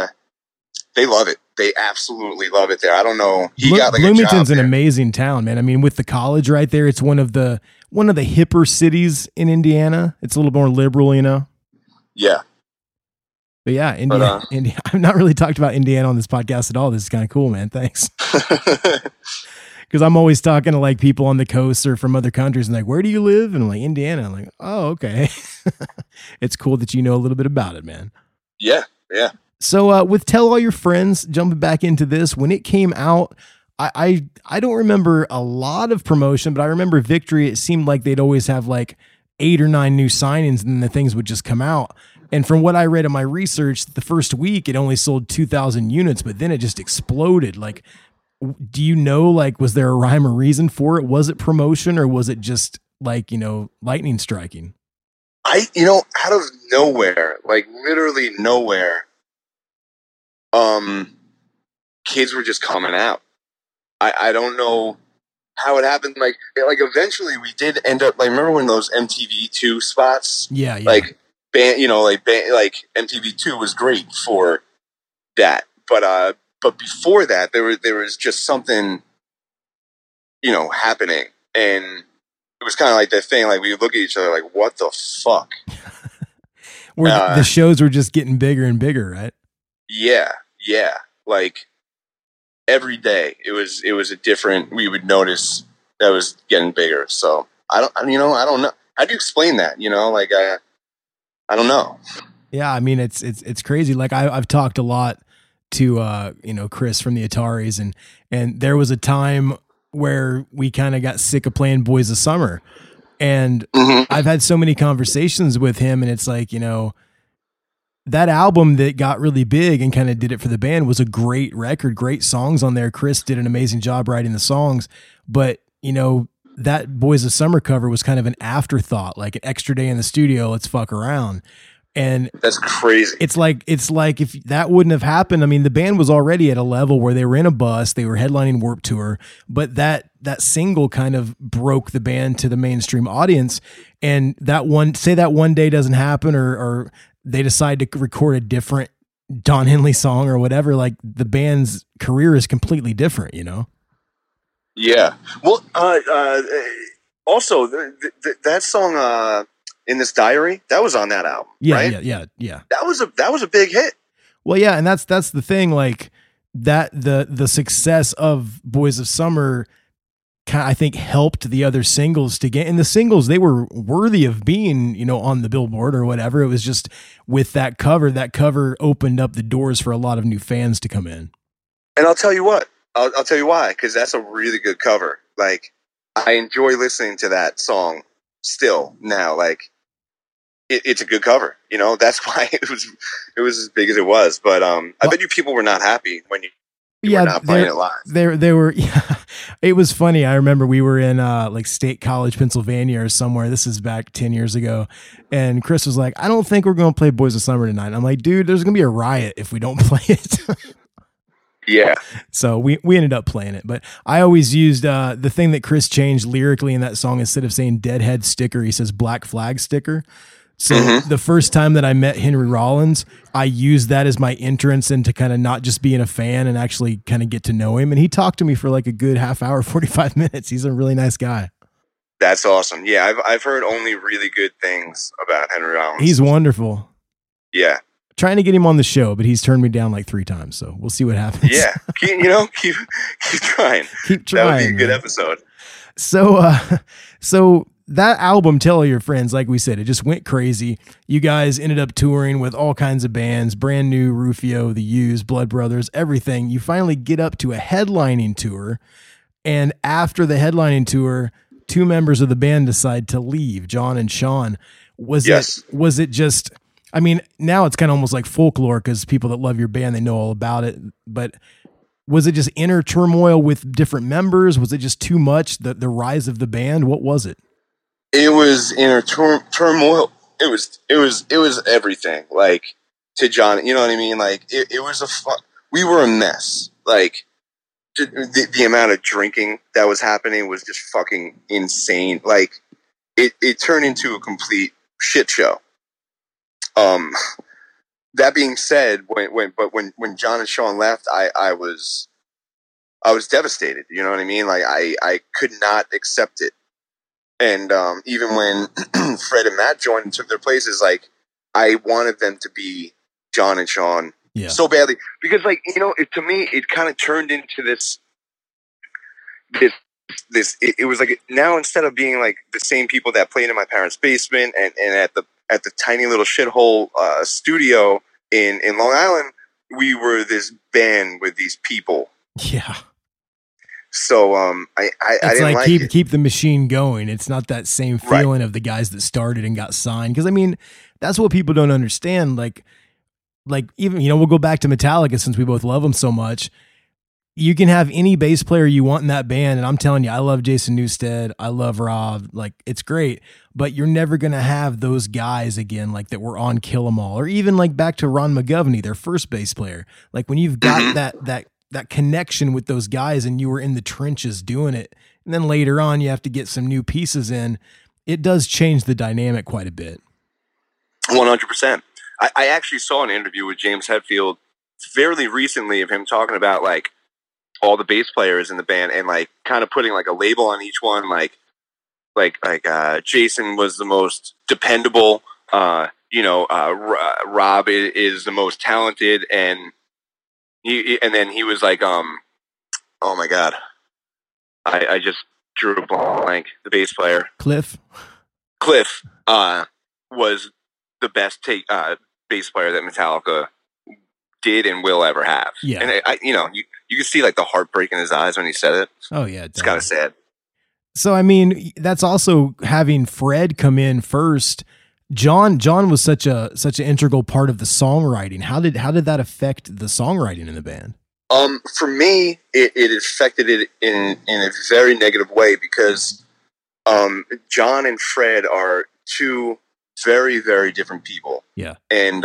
they love it. They absolutely love it there. I don't know. Bloomington's an amazing town, man. I mean, with the college right there, it's one of the hipper cities in Indiana. It's a little more liberal, you know. Yeah. But yeah, Indiana, I've not really talked about Indiana on this podcast at all. This is kind of cool, man. Thanks. Because I'm always talking to like people on the coast or from other countries and like, where do you live? And I'm like, Indiana. I'm like, oh, okay. It's cool that you know a little bit about it, man. Yeah. So with Tell All Your Friends, jumping back into this, when it came out, I don't remember a lot of promotion, but I remember Victory. It seemed like they'd always have like 8 or 9 new signings and then the things would just come out. And from what I read in my research, the first week it only sold 2,000 units, but then it just exploded. Like, do you know, like, was there a rhyme or reason for it? Was it promotion or was it just like, lightning striking? Out of nowhere, like literally nowhere, kids were just coming out. I don't know how it happened. Like eventually we did end up, like, remember when those MTV2 spots? Yeah. Like like MTV2 was great for that. But before that, there was just something, happening. And it was kind of like that thing, like we would look at each other like, what the fuck? Where the shows were just getting bigger and bigger, right? Yeah. Like every day it was a different, we would notice that was getting bigger. So I don't know. How do you explain that? I don't know. Yeah. I mean, it's crazy. Like I've talked a lot to, Chris from the Ataris and there was a time where we kind of got sick of playing Boys of Summer. And I've had so many conversations with him and it's like, that album that got really big and kind of did it for the band was a great record, great songs on there. Chris did an amazing job writing the songs, but that Boys of Summer cover was kind of an afterthought, like an extra day in the studio. Let's fuck around. And that's crazy. It's like if that wouldn't have happened, I mean, the band was already at a level where they were in a bus, they were headlining Warped Tour, but that single kind of broke the band to the mainstream audience. And that one day doesn't happen, or they decide to record a different Don Henley song or whatever, like the band's career is completely different, Yeah. Well, also that song, In This Diary, that was on that album. Yeah, right? Yeah. That was a big hit. Well, yeah, and that's the thing, like that the success of Boys of Summer I think helped the other singles to get, and the singles, they were worthy of being, on the Billboard or whatever. It was just with that cover opened up the doors for a lot of new fans to come in. And I'll tell you what, I'll tell you why, because that's a really good cover. Like, I enjoy listening to that song still now. Like, it's a good cover, that's why it was as big as it was. But I bet you people were not happy when you were not playing it live. They were, yeah. It was funny. I remember we were in like State College, Pennsylvania or somewhere. This is back 10 years ago. And Chris was like, I don't think we're going to play Boys of Summer tonight. I'm like, dude, there's going to be a riot if we don't play it. Yeah. So we ended up playing it. But I always used the thing that Chris changed lyrically in that song. Instead of saying Deadhead sticker, he says Black Flag sticker. So the first time that I met Henry Rollins, I used that as my entrance into kind of not just being a fan and actually kind of get to know him. And he talked to me for like a good half hour, 45 minutes. He's a really nice guy. That's awesome. Yeah, I've heard only really good things about Henry Rollins. He's wonderful. Yeah. Trying to get him on the show, but he's turned me down like 3 times. So we'll see what happens. Yeah. Keep trying. Keep trying. That would be a good episode. So that album, Tell All Your Friends, like we said, it just went crazy. You guys ended up touring with all kinds of bands, Brand New, Rufio, The Used, Blood Brothers, everything. You finally get up to a headlining tour. And after the headlining tour, 2 members of the band decide to leave, John and Sean. Was it just, I mean, now it's kind of almost like folklore because people that love your band, they know all about it. But was it just inner turmoil with different members? Was it just too much, the rise of the band? What was it? It was inner turmoil. It was everything. Like, to John, you know what I mean? Like, it was we were a mess. Like, the amount of drinking that was happening was just fucking insane. Like, it turned into a complete shit show. That being said, when John and Sean left, I was devastated. You know what I mean? Like, I could not accept it. And even when Fred and Matt joined and took their places, like, I wanted them to be John and Sean Yeah. so badly because, like, you know, to me, it kind of turned into this. It was like now instead of being like the same people that played in my parents' basement and at the tiny little shithole studio in Long Island, we were this band with these people. Yeah. So I It's didn't like like keep the machine going. It's not that same Right. feeling of the guys that started and got signed. Because I mean, that's what people don't understand. Like even, you know, we'll go back to Metallica since we both love them so much. You can have any bass player you want in that band, and I'm telling you, I love Jason Newsted, I love Rob, like it's great, but you're never gonna have those guys again, like that were on Kill 'Em All, or even like back to Ron McGovney, their first bass player. Like when you've got that connection with those guys, and you were in the trenches doing it, and then later on you have to get some new pieces in. It does change the dynamic quite a bit. 100%. I actually saw an interview with James Hetfield fairly recently of him talking about like all the bass players in the band and like kind of putting like a label on each one. Like Jason was the most dependable, Rob is the most talented. And then he was like, oh my God, I just drew a blank. The bass player. Cliff Was the best bass player that Metallica did and will ever have. Yeah. And you can see like the heartbreak in his eyes when he said it. Oh yeah. It's kind of sad. So, I mean, that's also having Fred come in first. John was such an integral part of the songwriting. How did that affect the songwriting in the band? For me, it affected it in a very negative way because John and Fred are two very, very different people. Yeah. And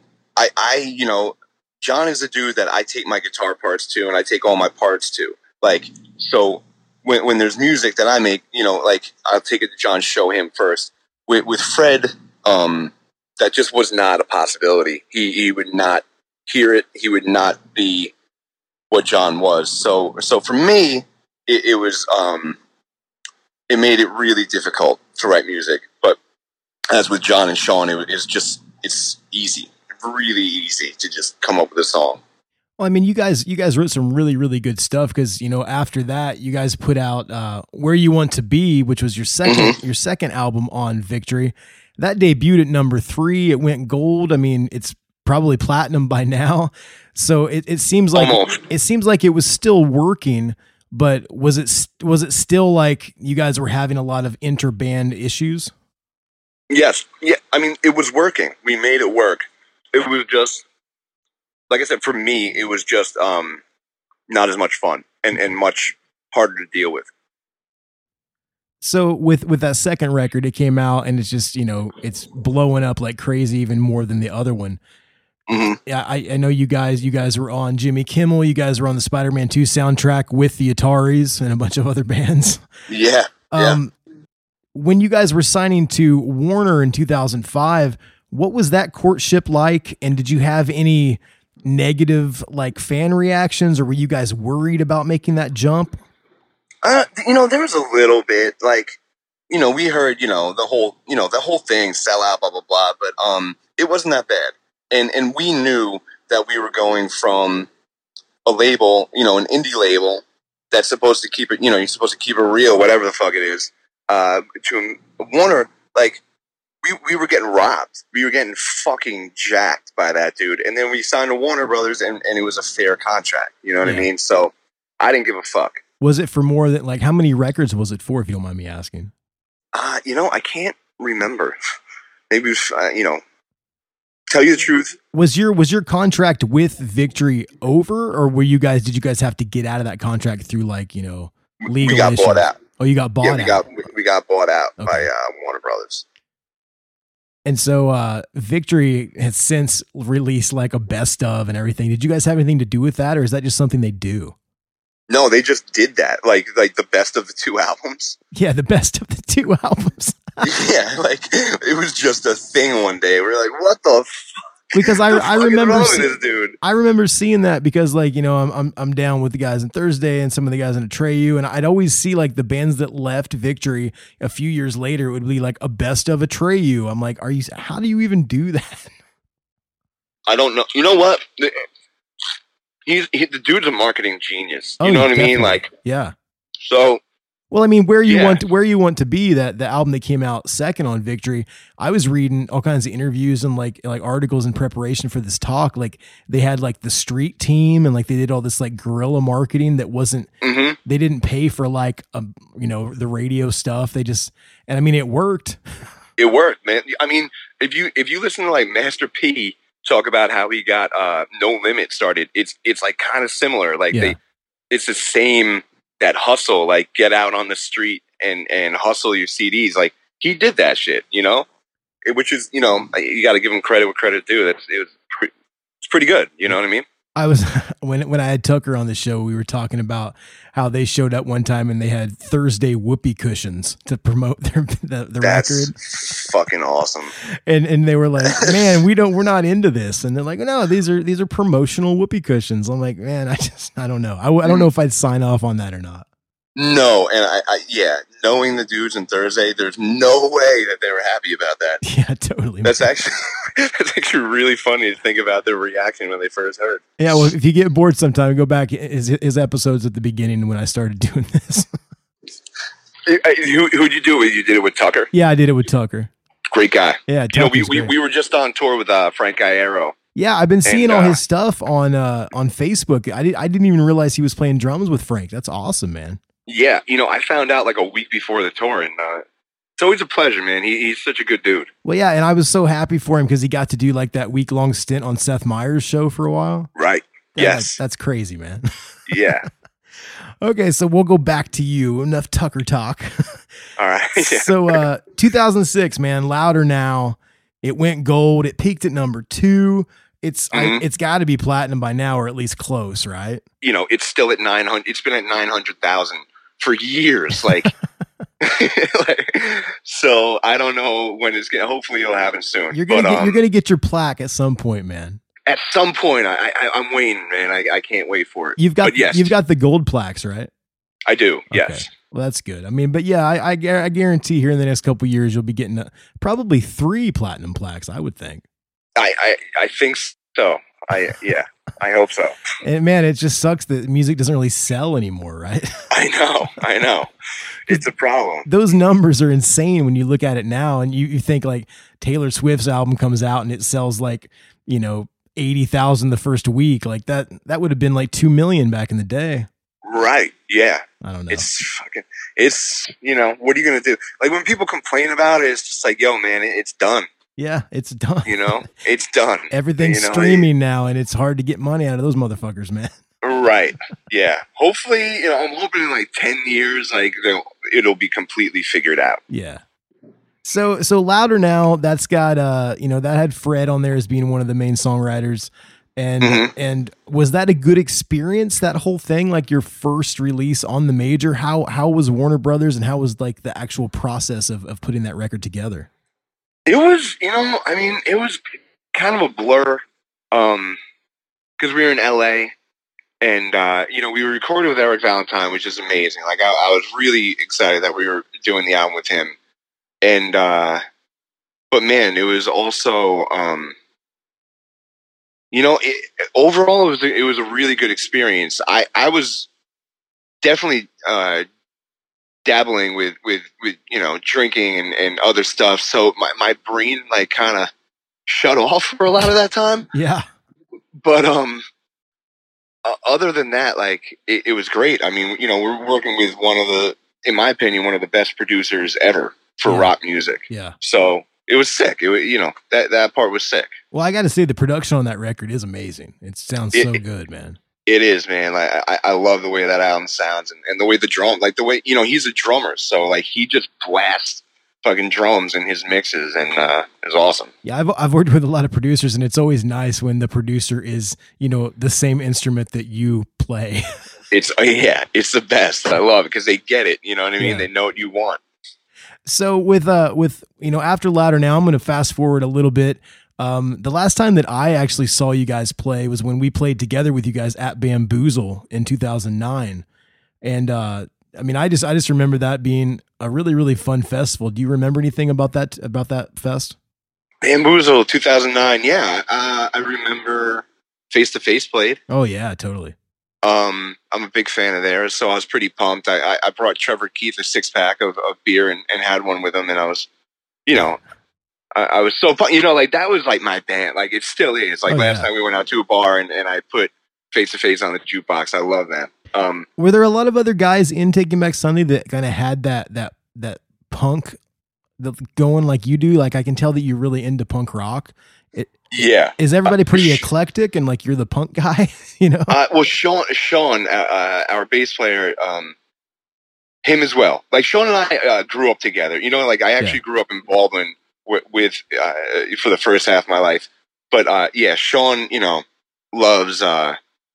John is a dude that I take my guitar parts to and I take all my parts to. Like, so when there's music that I make, like I'll take it to John, show him first. With Fred, that just was not a possibility. He would not hear it. He would not be what John was. So for me, it was, it made it really difficult to write music. But as with John and Sean, it's easy, really easy to just come up with a song. Well, I mean, you guys wrote some really, really good stuff because, after that, you guys put out Where You Want to Be, which was your second album on Victory. That debuted at number 3. It went gold. I mean, it's probably platinum by now. So it seems like it was still working, but was it still like you guys were having a lot of interband issues? Yes. Yeah. I mean, it was working. We made it work. It was just, like I said, for me, it was just not as much fun and much harder to deal with. So with that second record, it came out and it's just, it's blowing up like crazy, even more than the other one. Mm-hmm. Yeah, I know you guys were on Jimmy Kimmel. You guys were on the Spider-Man 2 soundtrack with the Ataris and a bunch of other bands. Yeah. When you guys were signing to Warner in 2005, what was that courtship like? And did you have any negative like fan reactions, or were you guys worried about making that jump? There was a little bit like, we heard, the whole thing, sell out, blah, blah, blah, but it wasn't that bad. And we knew that we were going from a label, an indie label that's supposed to keep it, you're supposed to keep it real, whatever the fuck it is, to Warner. Like, we were getting robbed. We were getting fucking jacked by that dude. And then we signed to Warner Brothers and it was a fair contract. You know what I mean? So I didn't give a fuck. Was it for more than, like, how many records was it for, if you don't mind me asking? I can't remember. Maybe it was, tell you the truth. Was your contract with Victory over, or did you guys have to get out of that contract through like, legal We got issues? bought out. Oh, you got bought out. We got bought out Okay. by Warner Brothers. And so Victory has since released like a best of and everything. Did you guys have anything to do with that, or is that just something they do? No, they just did that. Like the best of the 2 albums. Yeah, the best of the 2 albums. Yeah, like it was just a thing one day. We're like, what the fuck? Because I remember this dude. I remember seeing that because like, I'm down with the guys in Thursday and some of the guys in Atreyu, and I'd always see like the bands that left Victory a few years later, it would be like a best of Atreyu. I'm like, how do you even do that? I don't know. You know what? The dude's a marketing genius. You Oh, know what I mean? definitely. Like, Yeah. so Well, I mean, where you Yeah. want to be, that the album that came out second on Victory, I was reading all kinds of interviews and like articles in preparation for this talk. Like they had like the street team and like they did all this like guerrilla marketing that wasn't, mhm. they didn't pay for like, the radio stuff. They just, and I mean, it worked. It worked, man. I mean, if you listen to like Master P talk about how he got No Limit started, it's like kind of similar. Like Yeah. it's the same, that hustle, like get out on the street and hustle your CDs. Like he did that shit, you know, which is, you know, you got to give him credit where credit due. It's pretty good. You know what I mean? I was when I had Tucker on the show, we were talking about how they showed up one time and they had Thursday whoopee cushions to promote the That's record. fucking awesome. And they were like, man, we're not into this. And they're like, no, these are promotional whoopee cushions. I'm like, man, I don't know. I don't know if I'd sign off on that or not. No, and I knowing the dudes in Thursday, there's no way that they were happy about that. Yeah, totally. That's actually really funny to think about their reaction when they first heard. Yeah, well, if you get bored sometime, go back his episodes at the beginning when I started doing this. Who'd you do it with? You did it with Tucker? Yeah, I did it with Tucker. Great guy. Yeah, You know, Tucker's great. we were just on tour with Frank Iero. Yeah, I've been seeing And, all his stuff on Facebook. I didn't even realize he was playing drums with Frank. That's awesome, man. Yeah, you know, I found out like a week before the tour, and it's always a pleasure, man. He's such a good dude. Well, yeah, and I was so happy for him because he got to do like that week-long stint on Seth Meyers' show for a while. Right. Yeah, Yes. that's crazy, man. Yeah. Okay, so we'll go back to you. Enough Tucker talk. All right. Yeah. So 2006, man, Louder Now. It went gold. It peaked at number 2. It's got to be platinum by now, or at least close, right? You know, it's still at 900. It's been at 900,000 for years. Like, so I don't know when it's going to, hopefully it'll happen soon. You're gonna get your plaque at some point, man. At some point, I'm waiting, man. I can't wait for it. You've got But yes, you've got the gold plaques, right? I do. Okay. Yes. Well, that's good. I mean, but yeah, I guarantee here in the next couple of years you'll be getting probably 3 platinum plaques, I would think. I think so. I hope so. And man, it just sucks that music doesn't really sell anymore, right? I know. It's a problem. Those numbers are insane when you look at it now, and you think like Taylor Swift's album comes out and it sells like, 80,000 the first week. Like that would have been like 2 million back in the day. Right. Yeah. I don't know. It's what are you going to do? Like when people complain about it, it's just like, yo, man, it's done. Yeah, it's done. It's done. Everything's streaming now, and it's hard to get money out of those motherfuckers, man. Right. Yeah. Hopefully, I'm hoping in like 10 years, like it'll be completely figured out. Yeah. So Louder Now, that's got that had Fred on there as being one of the main songwriters. And was that a good experience, that whole thing, like your first release on the major? How was Warner Brothers, and how was like the actual process of putting that record together? It was, it was kind of a blur, because we were in LA, and we were recording with Eric Valentine, which is amazing. Like I was really excited that we were doing the album with him, and but man, it was also overall it was a really good experience. I was definitely dabbling with drinking and other stuff, so my brain like kind of shut off for a lot of that time. Yeah. But other than that, like it was great. I mean, we're working with in my opinion, one of the best producers ever for rock music. Yeah. So it was sick. It was, that part was sick. Well, I got to say the production on that record is amazing. It sounds so good, man. It is, man. Like I love the way that album sounds, and the way the drum, like the way he's a drummer, so like he just blasts fucking drums in his mixes, and it's awesome. Yeah, I've worked with a lot of producers, and it's always nice when the producer is the same instrument that you play. It's the best. I love it because they get it. You know what I mean? Yeah. They know what you want. So with after Louder Now, I'm going to fast forward a little bit. The last time that I actually saw you guys play was when we played together with you guys at Bamboozle in 2009. And, I just remember that being a really, really fun festival. Do you remember anything about that fest? Bamboozle 2009. Yeah, I remember Face to Face played. Oh yeah, totally. I'm a big fan of theirs, so I was pretty pumped. I brought Trevor Keith a 6-pack of beer and had one with him, and I was, I was so pumped. Like that was like my band. Like it still is. Like last time we went out to a bar and I put Face to Face on the jukebox. I love that. Were there a lot of other guys in Taking Back Sunday that kind of had that punk going like you do? Like I can tell that you're really into punk rock. Yeah. Is everybody pretty eclectic and like you're the punk guy? Well, Sean, our bass player, him as well. Like Sean and I grew up together. Like I actually grew up in Baldwin with for the first half of my life. But yeah, Sean, loves all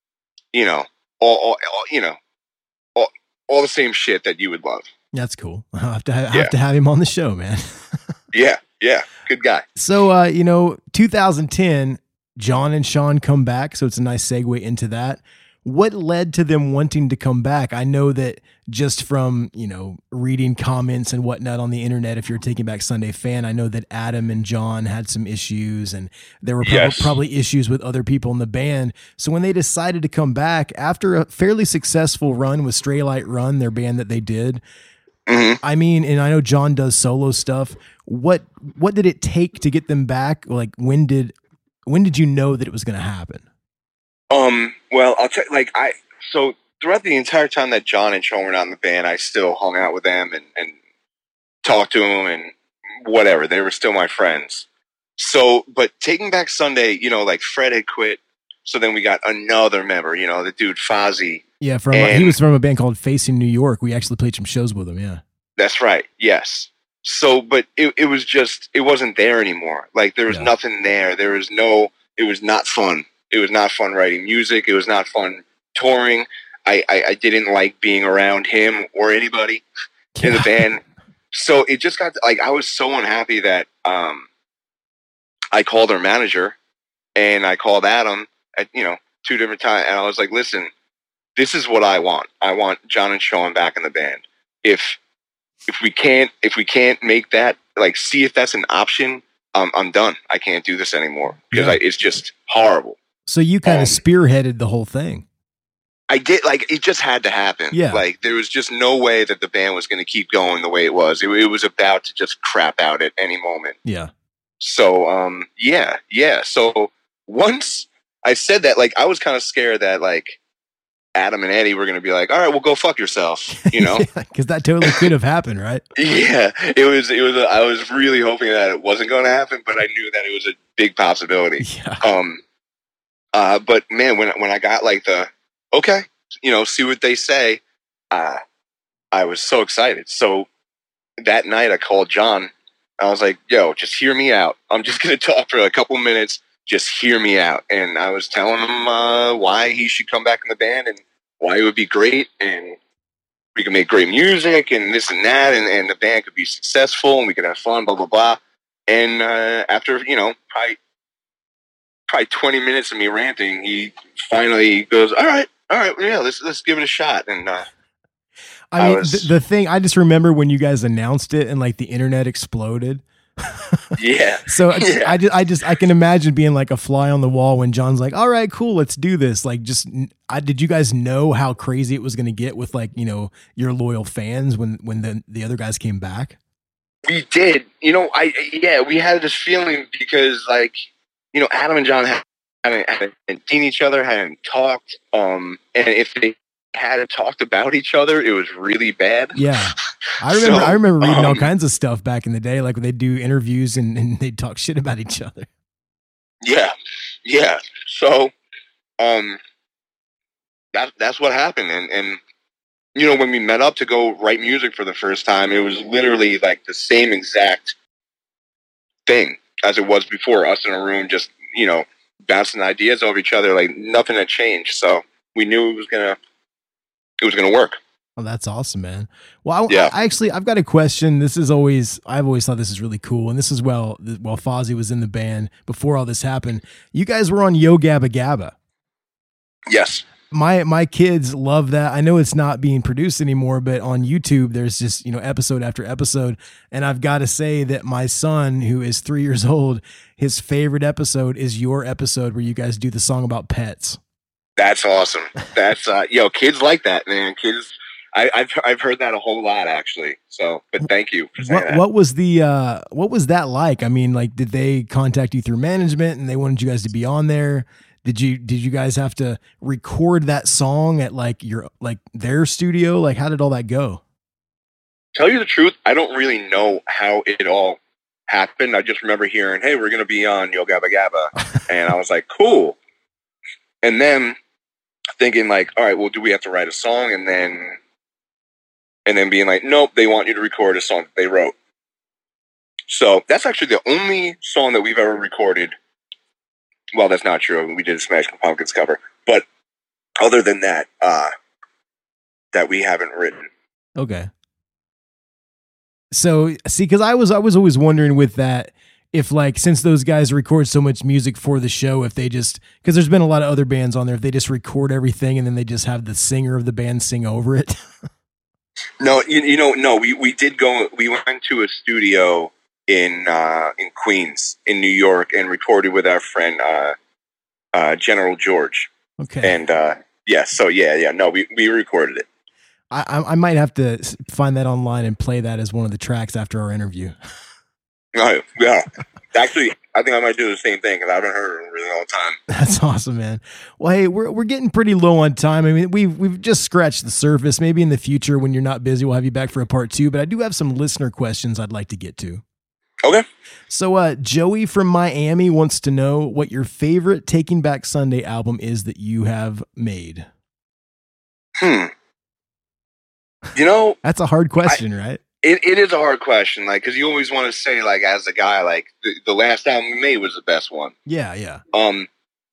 the same shit that you would love. That's cool. I'll have to have him on the show, man. Yeah. Good guy. So, 2010, John and Sean come back. So it's a nice segue into that. What led to them wanting to come back? I know that just from, reading comments and whatnot on the internet, if you're a Taking Back Sunday fan, I know that Adam and John had some issues and there were probably issues with other people in the band. So when they decided to come back after a fairly successful run with Stray Light Run, their band that they did, I mean, and I know John does solo stuff. What did it take to get them back? Like, when did you know that it was going to happen? Well, I'll tell you, so throughout the entire time that John and Sean were not in the band, I still hung out with them and talked to them and whatever. They were still my friends. So, but Taking Back Sunday, like Fred had quit. So then we got another member, the dude Fozzy. Yeah, he was from a band called Facing New York. We actually played some shows with him. Yeah, that's right. Yes. So, but it was just, it wasn't there anymore. Like there was nothing there. It was not fun. It was not fun writing music. It was not fun touring. I didn't like being around him or anybody in the band. So it just got I was so unhappy that I called our manager and I called Adam at 2 different times, and I was like, listen, this is what I want. I want John and Sean back in the band. If we can't make that, see if that's an option, I'm done. I can't do this anymore because it's just horrible. So you kind of spearheaded the whole thing. I did. It just had to happen. Yeah. There was just no way that the band was going to keep going the way it was. It was about to just crap out at any moment. Yeah. So, yeah. So once I said that, I was kind of scared that Adam and Eddie were going to be like, all right, well, go fuck yourself, because that totally could have happened, right? Yeah, it was. I was really hoping that it wasn't going to happen, but I knew that it was a big possibility. Yeah. But man, when I got okay, see what they say, I was so excited. So that night I called John. I was like, yo, just hear me out. I'm just going to talk for a couple minutes. Just hear me out. And I was telling him why he should come back in the band and why it would be great and we could make great music and this and that and the band could be successful and we could have fun, blah, blah, blah. And after, probably 20 minutes of me ranting, he finally goes, all right, yeah, let's give it a shot. And I mean, the thing, I just remember when you guys announced it and the internet exploded. Yeah. So I can imagine being a fly on the wall when John's like, all right, cool, let's do this. Did you guys know how crazy it was going to get with your loyal fans when the other guys came back? We did, we had this feeling because Adam and John hadn't seen each other, hadn't talked. And if they hadn't talked about each other, it was really bad. Yeah. I remember reading all kinds of stuff back in the day, when they'd do interviews and they'd talk shit about each other. Yeah. Yeah. So, that's what happened. And, when we met up to go write music for the first time, it was literally the same exact thing as it was before, us in a room, just, bouncing ideas over each other. Nothing had changed. So we knew it was going to work. Oh, that's awesome, man. Well, I've got a question. I've always thought this is really cool. And this is while Fozzy was in the band before all this happened. You guys were on Yo Gabba Gabba. Yes. My kids love that. I know it's not being produced anymore, but on YouTube there's just, episode after episode. And I've got to say that my son, who is 3 years old, his favorite episode is your episode where you guys do the song about pets. That's awesome. That's kids like that, man. Kids, I've heard that a whole lot actually. So, but thank you for saying that. What was that like? I mean, like, did they contact you through management and they wanted you guys to be on there? Did you guys have to record that song at their studio? Like, how did all that go? Tell you the truth, I don't really know how it all happened. I just remember hearing, "Hey, we're gonna be on Yo Gabba Gabba," and I was like, "Cool." And then thinking like, "All right, well, do we have to write a song?" And then being like, "Nope, they want you to record a song that they wrote." So that's actually the only song that we've ever recorded. Well, that's not true. We did a Smashing Pumpkins cover, but other than that, that we haven't written. Okay. So, see, because I was always wondering with that, if since those guys record so much music for the show, if they just, because there's been a lot of other bands on there, if they just record everything and then they just have the singer of the band sing over it. No, no. We did go. We went to a studio in Queens, in New York, and recorded with our friend General George. Okay. And so no, we recorded it. I might have to find that online and play that as one of the tracks after our interview. Yeah, actually, I think I might do the same thing because I haven't heard it in a really long time. That's awesome, man. Well, hey, we're getting pretty low on time. I mean, we've just scratched the surface. Maybe in the future, when you're not busy, we'll have you back for a part 2. But I do have some listener questions I'd like to get to. Okay. So, Joey from Miami wants to know what your favorite Taking Back Sunday album is that you have made. That's a hard question, right? It is a hard question, because you always want to say, as a guy, the last album we made was the best one. Yeah. I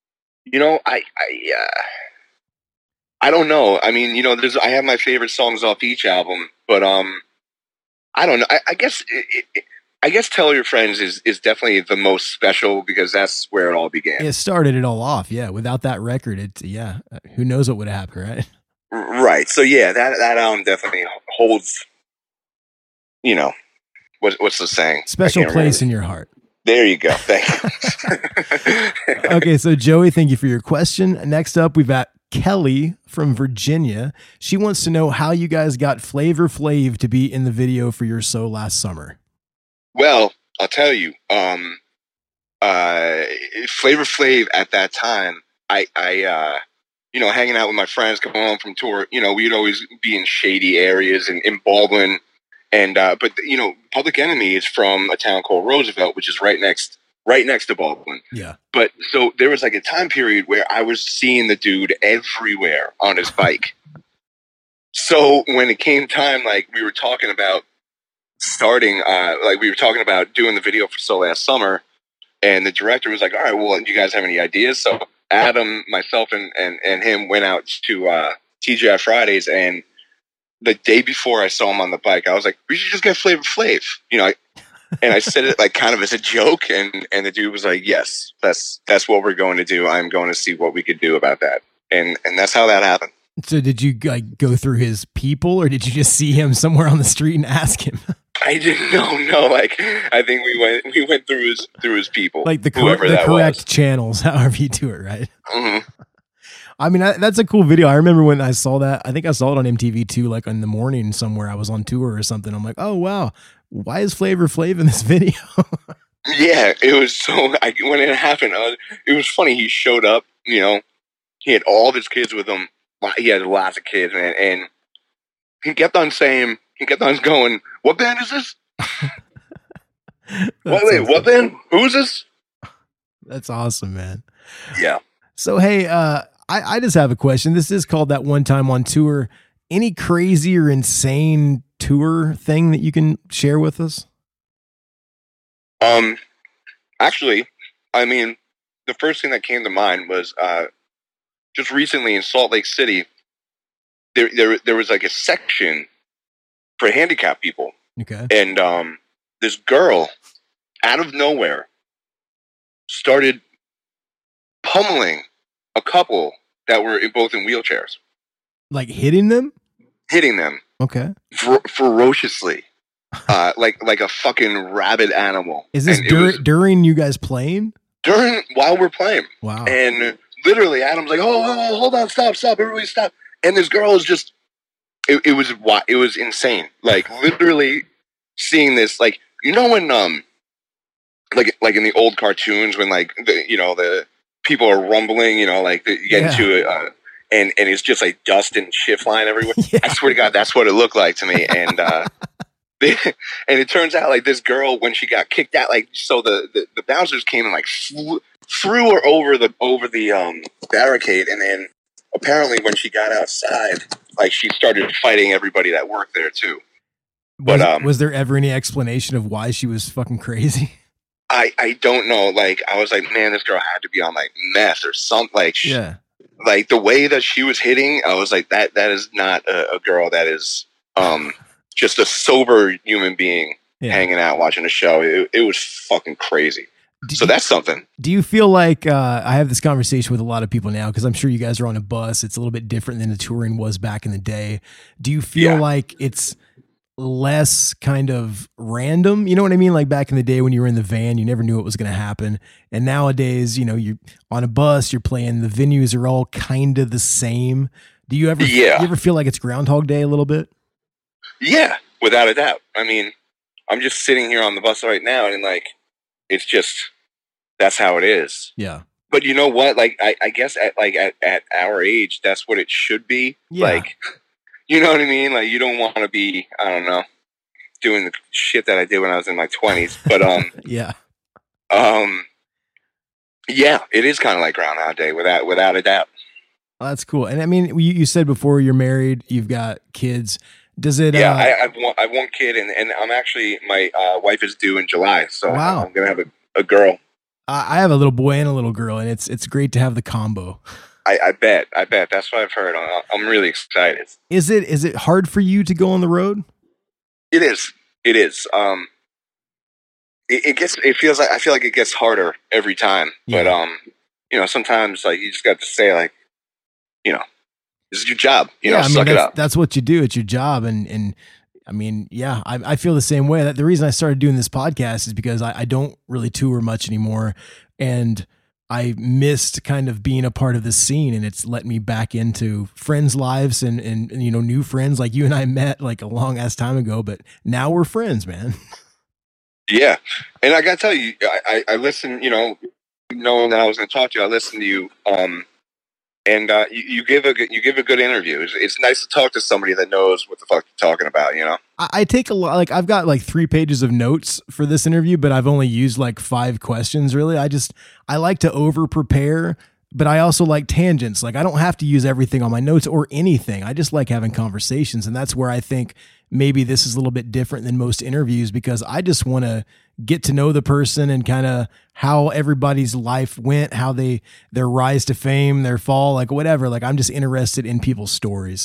don't know. I mean, I have my favorite songs off each album, but I don't know. I guess Tell Your Friends is definitely the most special because that's where it all began. It started it all off. Yeah. Without that record, who knows what would have happened, right? Right. So yeah, that album definitely holds, what's the saying? Special place in your heart. There you go. Thank you. Okay. So Joey, thank you for your question. Next up, we've got Kelly from Virginia. She wants to know how you guys got Flavor Flav to be in the video for Your So last summer. Well, I'll tell you, Flavor Flav at that time, I hanging out with my friends coming home from tour, we'd always be in shady areas in Baldwin. And, but Public Enemy is from a town called Roosevelt, which is right next to Baldwin. Yeah. But so there was a time period where I was seeing the dude everywhere on his bike. So when it came time, we were talking about starting, we were talking about doing the video for So Last Summer, and the director was like, "All right, well, do you guys have any ideas?" So Adam, myself, and him went out to TGI Fridays, and the day before I saw him on the bike, I was like, "We should just get Flavor Flav," and I said it kind of as a joke, and the dude was like, "Yes, that's what we're going to do. I'm going to see what we could do about that," and that's how that happened. So did you go through his people, or did you just see him somewhere on the street and ask him? I didn't know. No, I think we went through his people, the correct channels, however you do it, right? Mm-hmm. I mean, that's a cool video. I remember when I saw that. I think I saw it on MTV too, in the morning somewhere. I was on tour or something. I'm like, oh wow, why is Flavor Flav in this video? Yeah, it was so. When it happened, it was funny. He showed up. He had all of his kids with him. He had lots of kids, man, and he kept on going, "What band is this? Wait, what band? Who's this?" That's awesome, man. Yeah. So, hey, I just have a question. This is called That One Time on Tour. Any crazy or insane tour thing that you can share with us? Actually, I mean, the first thing that came to mind was just recently in Salt Lake City, there was a section for handicapped people. Okay. And this girl, out of nowhere, started pummeling a couple that were both in wheelchairs, Like hitting them? hitting them Okay. ferociously, like a fucking rabid animal. Is this And it was during you guys playing? while we're playing? Wow. And literally, Adam's like, "Oh, hold on, stop, everybody, stop!" And this girl is just, it was insane. Like literally seeing this, like when like in the old cartoons when like the people are rumbling, like you get into it, and it's just like dust and shit flying everywhere. Yeah. I swear to God, that's what it looked like to me. And and it turns out like this girl, when she got kicked out, like so the bouncers came and like threw her over the barricade, and then apparently when she got outside, like she started fighting everybody that worked there too. But was there ever any explanation of why she was fucking crazy? I don't know. Like I was like, man, this girl had to be on like meth or something. Like Yeah. like the way that she was hitting, I was like, that is not a girl. That is just a sober human being hanging out watching a show. It was fucking crazy. So that's something. Do you feel like I have this conversation with a lot of people now because I'm sure you guys are on a bus. It's a little bit different than the touring was back in the day. Do you feel like it's less kind of random? You know what I mean? Like back in the day when you were in the van, you never knew what was going to happen. And nowadays, you're on a bus, you're playing, the venues are all kind of the same. Do you ever, you ever feel like it's Groundhog Day a little bit? Yeah, without a doubt. I mean, I'm just sitting here on the bus right now and like, it's just, that's how it is. Yeah. But you know what? Like, I guess at our age, that's what it should be. Yeah. Like, you know what I mean? Like, you don't want to be, I don't know, doing the shit that I did when I was in my 20s. But, yeah. Yeah, it is kind of like Groundhog Day without a doubt. Well, that's cool. And I mean, you said before you're married, you've got kids. Does it? Yeah, I've one kid, and I'm actually, my wife is due in July, so wow. I'm gonna have a girl. I have a little boy and a little girl, and it's great to have the combo. I bet. That's what I've heard. I'm really excited. Is it hard for you to go on the road? It is. It feels like, I feel like it gets harder every time. Yeah. But sometimes like you just got to say like, this is your job. Suck it up. That's what you do. It's your job. And I mean, yeah, I feel the same way. That the reason I started doing this podcast is because I don't really tour much anymore. And I missed kind of being a part of this scene, and it's let me back into friends' lives and new friends. Like you and I met like a long ass time ago, but now we're friends, man. Yeah. And I got to tell you, I listened, knowing that I was going to talk to you, I listened to you, and you give a good interview. It's nice to talk to somebody that knows what the fuck you're talking about, I take a lot, like I've got like 3 pages of notes for this interview, but I've only used like 5 questions really. I like to over prepare, but I also like tangents. Like I don't have to use everything on my notes or anything. I just like having conversations. And that's where I think maybe this is a little bit different than most interviews, because I just want to get to know the person and kind of how everybody's life went, how their rise to fame, their fall, like whatever. Like I'm just interested in people's stories.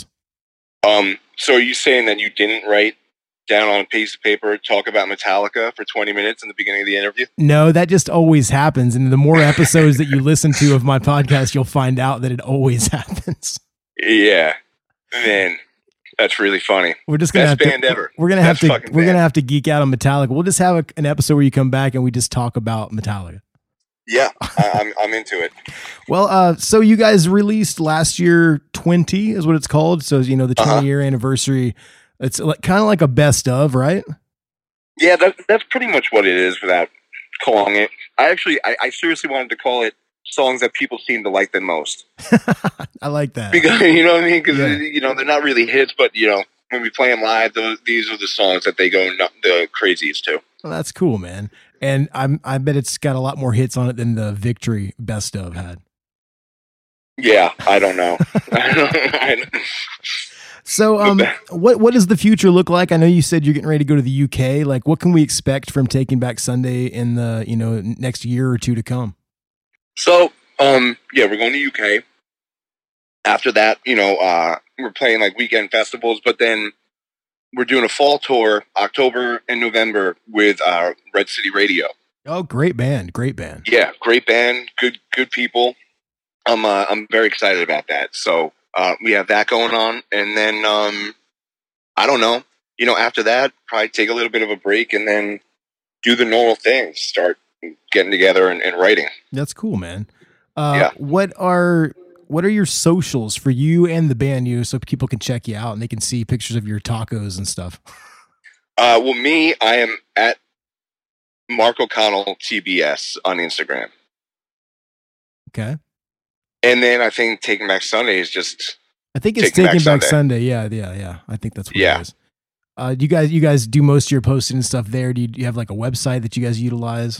So are you saying that you didn't write down on a piece of paper, talk about Metallica for 20 minutes in the beginning of the interview? No, that just always happens. And the more episodes that you listen to of my podcast, you'll find out that it always happens. Yeah, man. That's really funny. We're just gonna band ever. We're gonna have to geek out on Metallica. We'll just have an episode where you come back and we just talk about Metallica. Yeah, I'm into it. Well, so you guys released last year 20 is what it's called. So the 20-year anniversary. It's like kind of like a best of, right? Yeah, that's pretty much what it is without calling it. I seriously wanted to call it songs that people seem to like the most. I like that. Because, you know what I mean? Because, they're not really hits, but, when we play them live, these are the songs that they go the craziest to. Well, that's cool, man. And I bet it's got a lot more hits on it than the Victory best of had. Yeah, I don't know. I don't. So, what does the future look like? I know you said you're getting ready to go to the UK. Like, what can we expect from Taking Back Sunday in the, next year or two to come? So, we're going to UK. After that, we're playing like weekend festivals, but then we're doing a fall tour, October and November, with Red City Radio. Oh, great band. Great band. Yeah, great band. Good people. I'm very excited about that. So we have that going on, and then I don't know. After that, probably take a little bit of a break, and then do the normal things. Start getting together and writing. That's cool, man. Yeah. What are your socials for you and the band, so people can check you out and they can see pictures of your tacos and stuff? Well, me, I am at Mark O'Connell TBS on Instagram. Okay. And then I think Taking Back Sunday is just. I think it's Taking Back Sunday. Yeah. I think that's what it is. You guys do most of your posting and stuff there. Do you have like a website that you guys utilize?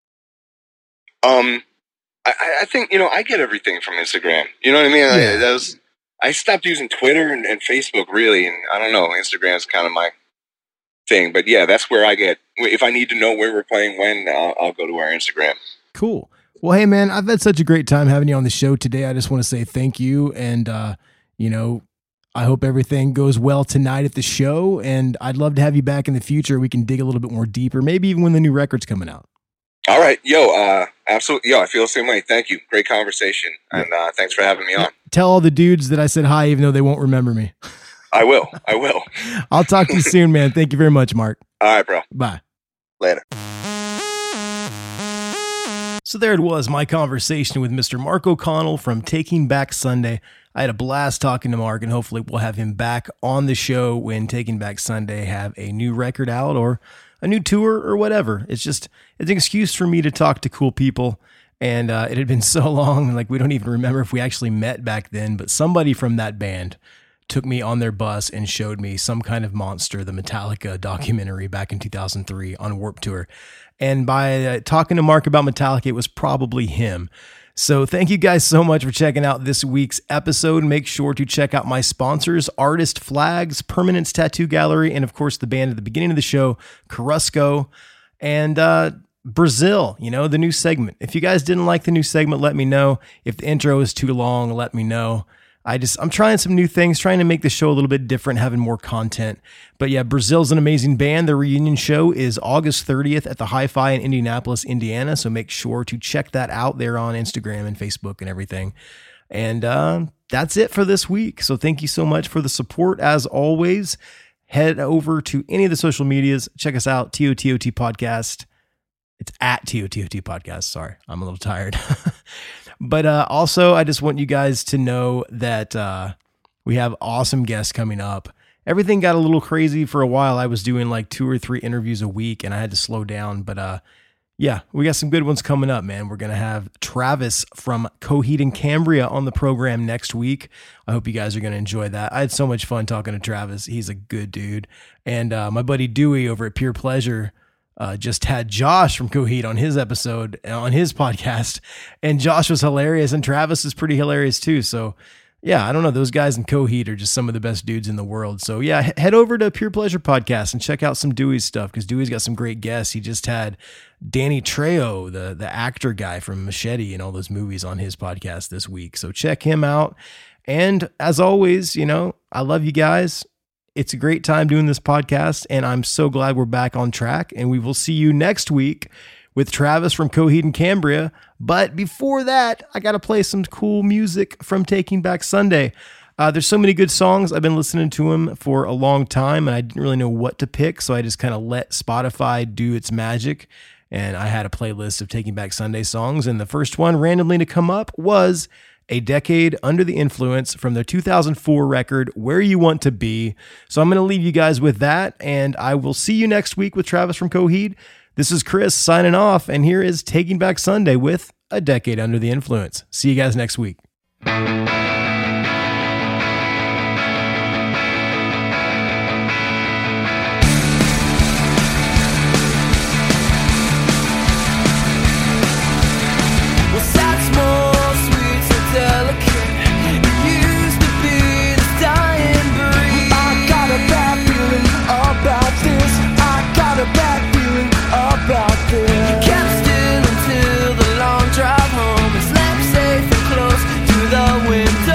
I think, I get everything from Instagram. You know what I mean? Yeah. I stopped using Twitter and Facebook really. And I don't know, Instagram's kind of my thing, but yeah, that's where I get, if I need to know where we're playing when, I'll go to our Instagram. Cool. Well, hey man, I've had such a great time having you on the show today. I just want to say thank you. And, I hope everything goes well tonight at the show, and I'd love to have you back in the future. We can dig a little bit more deeper, maybe even when the new record's coming out. All right. Absolutely. Yo, I feel the same way. Thank you. Great conversation. And thanks for having me on. Tell all the dudes that I said hi, even though they won't remember me. I will. I'll talk to you soon, man. Thank you very much, Mark. All right, bro. Bye. Later. So there it was, my conversation with Mr. Mark O'Connell from Taking Back Sunday. I had a blast talking to Mark, and hopefully we'll have him back on the show when Taking Back Sunday have a new record out or a new tour or whatever. It's an excuse for me to talk to cool people. And it had been so long, like we don't even remember if we actually met back then, but somebody from that band took me on their bus and showed me Some Kind of Monster, the Metallica documentary back in 2003 on Warped Tour. And by talking to Mark about Metallica, it was probably him. So thank you guys so much for checking out this week's episode. Make sure to check out my sponsors, Artist Flags, Permanence Tattoo Gallery, and of course the band at the beginning of the show, Carrasco, and Brazil, the new segment. If you guys didn't like the new segment, let me know. If the intro is too long, let me know. I'm trying some new things, trying to make the show a little bit different, having more content. But yeah, Brazil's an amazing band. Their reunion show is August 30th at the Hi-Fi in Indianapolis, Indiana. So make sure to check that out there on Instagram and Facebook and everything. And that's it for this week. So thank you so much for the support. As always, head over to any of the social medias. Check us out, TOTOT Podcast. It's at TOTOT Podcast. Sorry, I'm a little tired. But also, I just want you guys to know that we have awesome guests coming up. Everything got a little crazy for a while. I was doing like 2 or 3 interviews a week, and I had to slow down. But yeah, we got some good ones coming up, man. We're going to have Travis from Coheed and Cambria on the program next week. I hope you guys are going to enjoy that. I had so much fun talking to Travis. He's a good dude. And my buddy Dewey over at Pure Pleasure just had Josh from Coheed on his episode, on his podcast, and Josh was hilarious, and Travis is pretty hilarious too. So yeah, I don't know. Those guys in Coheed are just some of the best dudes in the world. So yeah, head over to Pure Pleasure Podcast and check out some Dewey's stuff, because Dewey's got some great guests. He just had Danny Trejo, the actor guy from Machete and all those movies, on his podcast this week. So check him out. And as always, I love you guys. It's a great time doing this podcast, and I'm so glad we're back on track, and we will see you next week with Travis from Coheed and Cambria. But before that, I got to play some cool music from Taking Back Sunday. There's so many good songs. I've been listening to them for a long time, and I didn't really know what to pick, so I just kind of let Spotify do its magic, and I had a playlist of Taking Back Sunday songs, and the first one randomly to come up was A Decade Under the Influence from their 2004 record, Where You Want to Be. So I'm going to leave you guys with that, and I will see you next week with Travis from Coheed. This is Chris signing off, and here is Taking Back Sunday with A Decade Under the Influence. See you guys next week. Kept still until the long drive home. Slept safe and close to the window.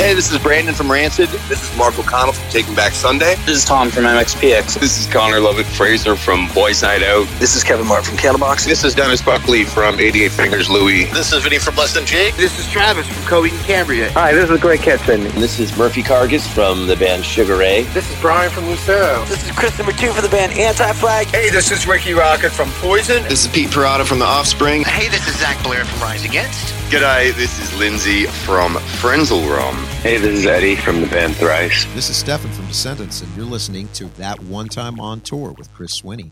Hey, this is Brandon from Rancid. This is Mark O'Connell from Taking Back Sunday. This is Tom from MXPX. This is Connor Lovett-Fraser from Boys Night Out. This is Kevin Martin from Candlebox. This is Dennis Buckley from 88 Fingers Louie. This is Vinny from Less Than Jake. This is Travis from Coheed and Cambria. Hi, this is Greg Kitson. This is Murphy Cargus from the band Sugar Ray. This is Brian from Lucero. This is Chris number 2 for the band Anti-Flag. Hey, this is Ricky Rocket from Poison. This is Pete Parada from The Offspring. Hey, this is Zach Blair from Rise Against. G'day, this is Lindsay from Frenzal Rum. Hey, this is Eddie from the band Thrice. This is Stefan from Descendants, and you're listening to That One Time on Tour with Chris Swinney.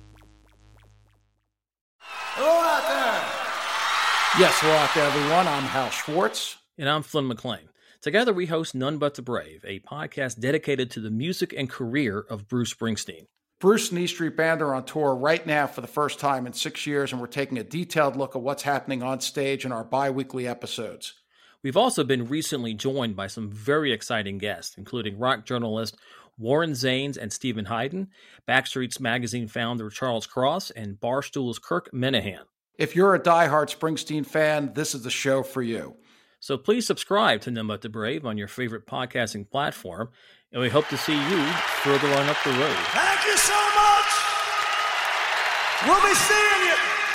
Hello out there. Yes, hello out there, everyone. I'm Hal Schwartz. And I'm Flynn McLean. Together we host None But the Brave, a podcast dedicated to the music and career of Bruce Springsteen. Bruce and E Street Band are on tour right now for the first time in 6 years, and we're taking a detailed look at what's happening on stage in our bi-weekly episodes. We've also been recently joined by some very exciting guests, including rock journalist Warren Zanes and Stephen Hayden, Backstreet's Magazine founder Charles Cross, and Barstool's Kirk Minahan. If you're a diehard Springsteen fan, this is the show for you. So please subscribe to None But the Brave on your favorite podcasting platform, and we hope to see you further on up the road. Thank you so much. We'll be seeing you.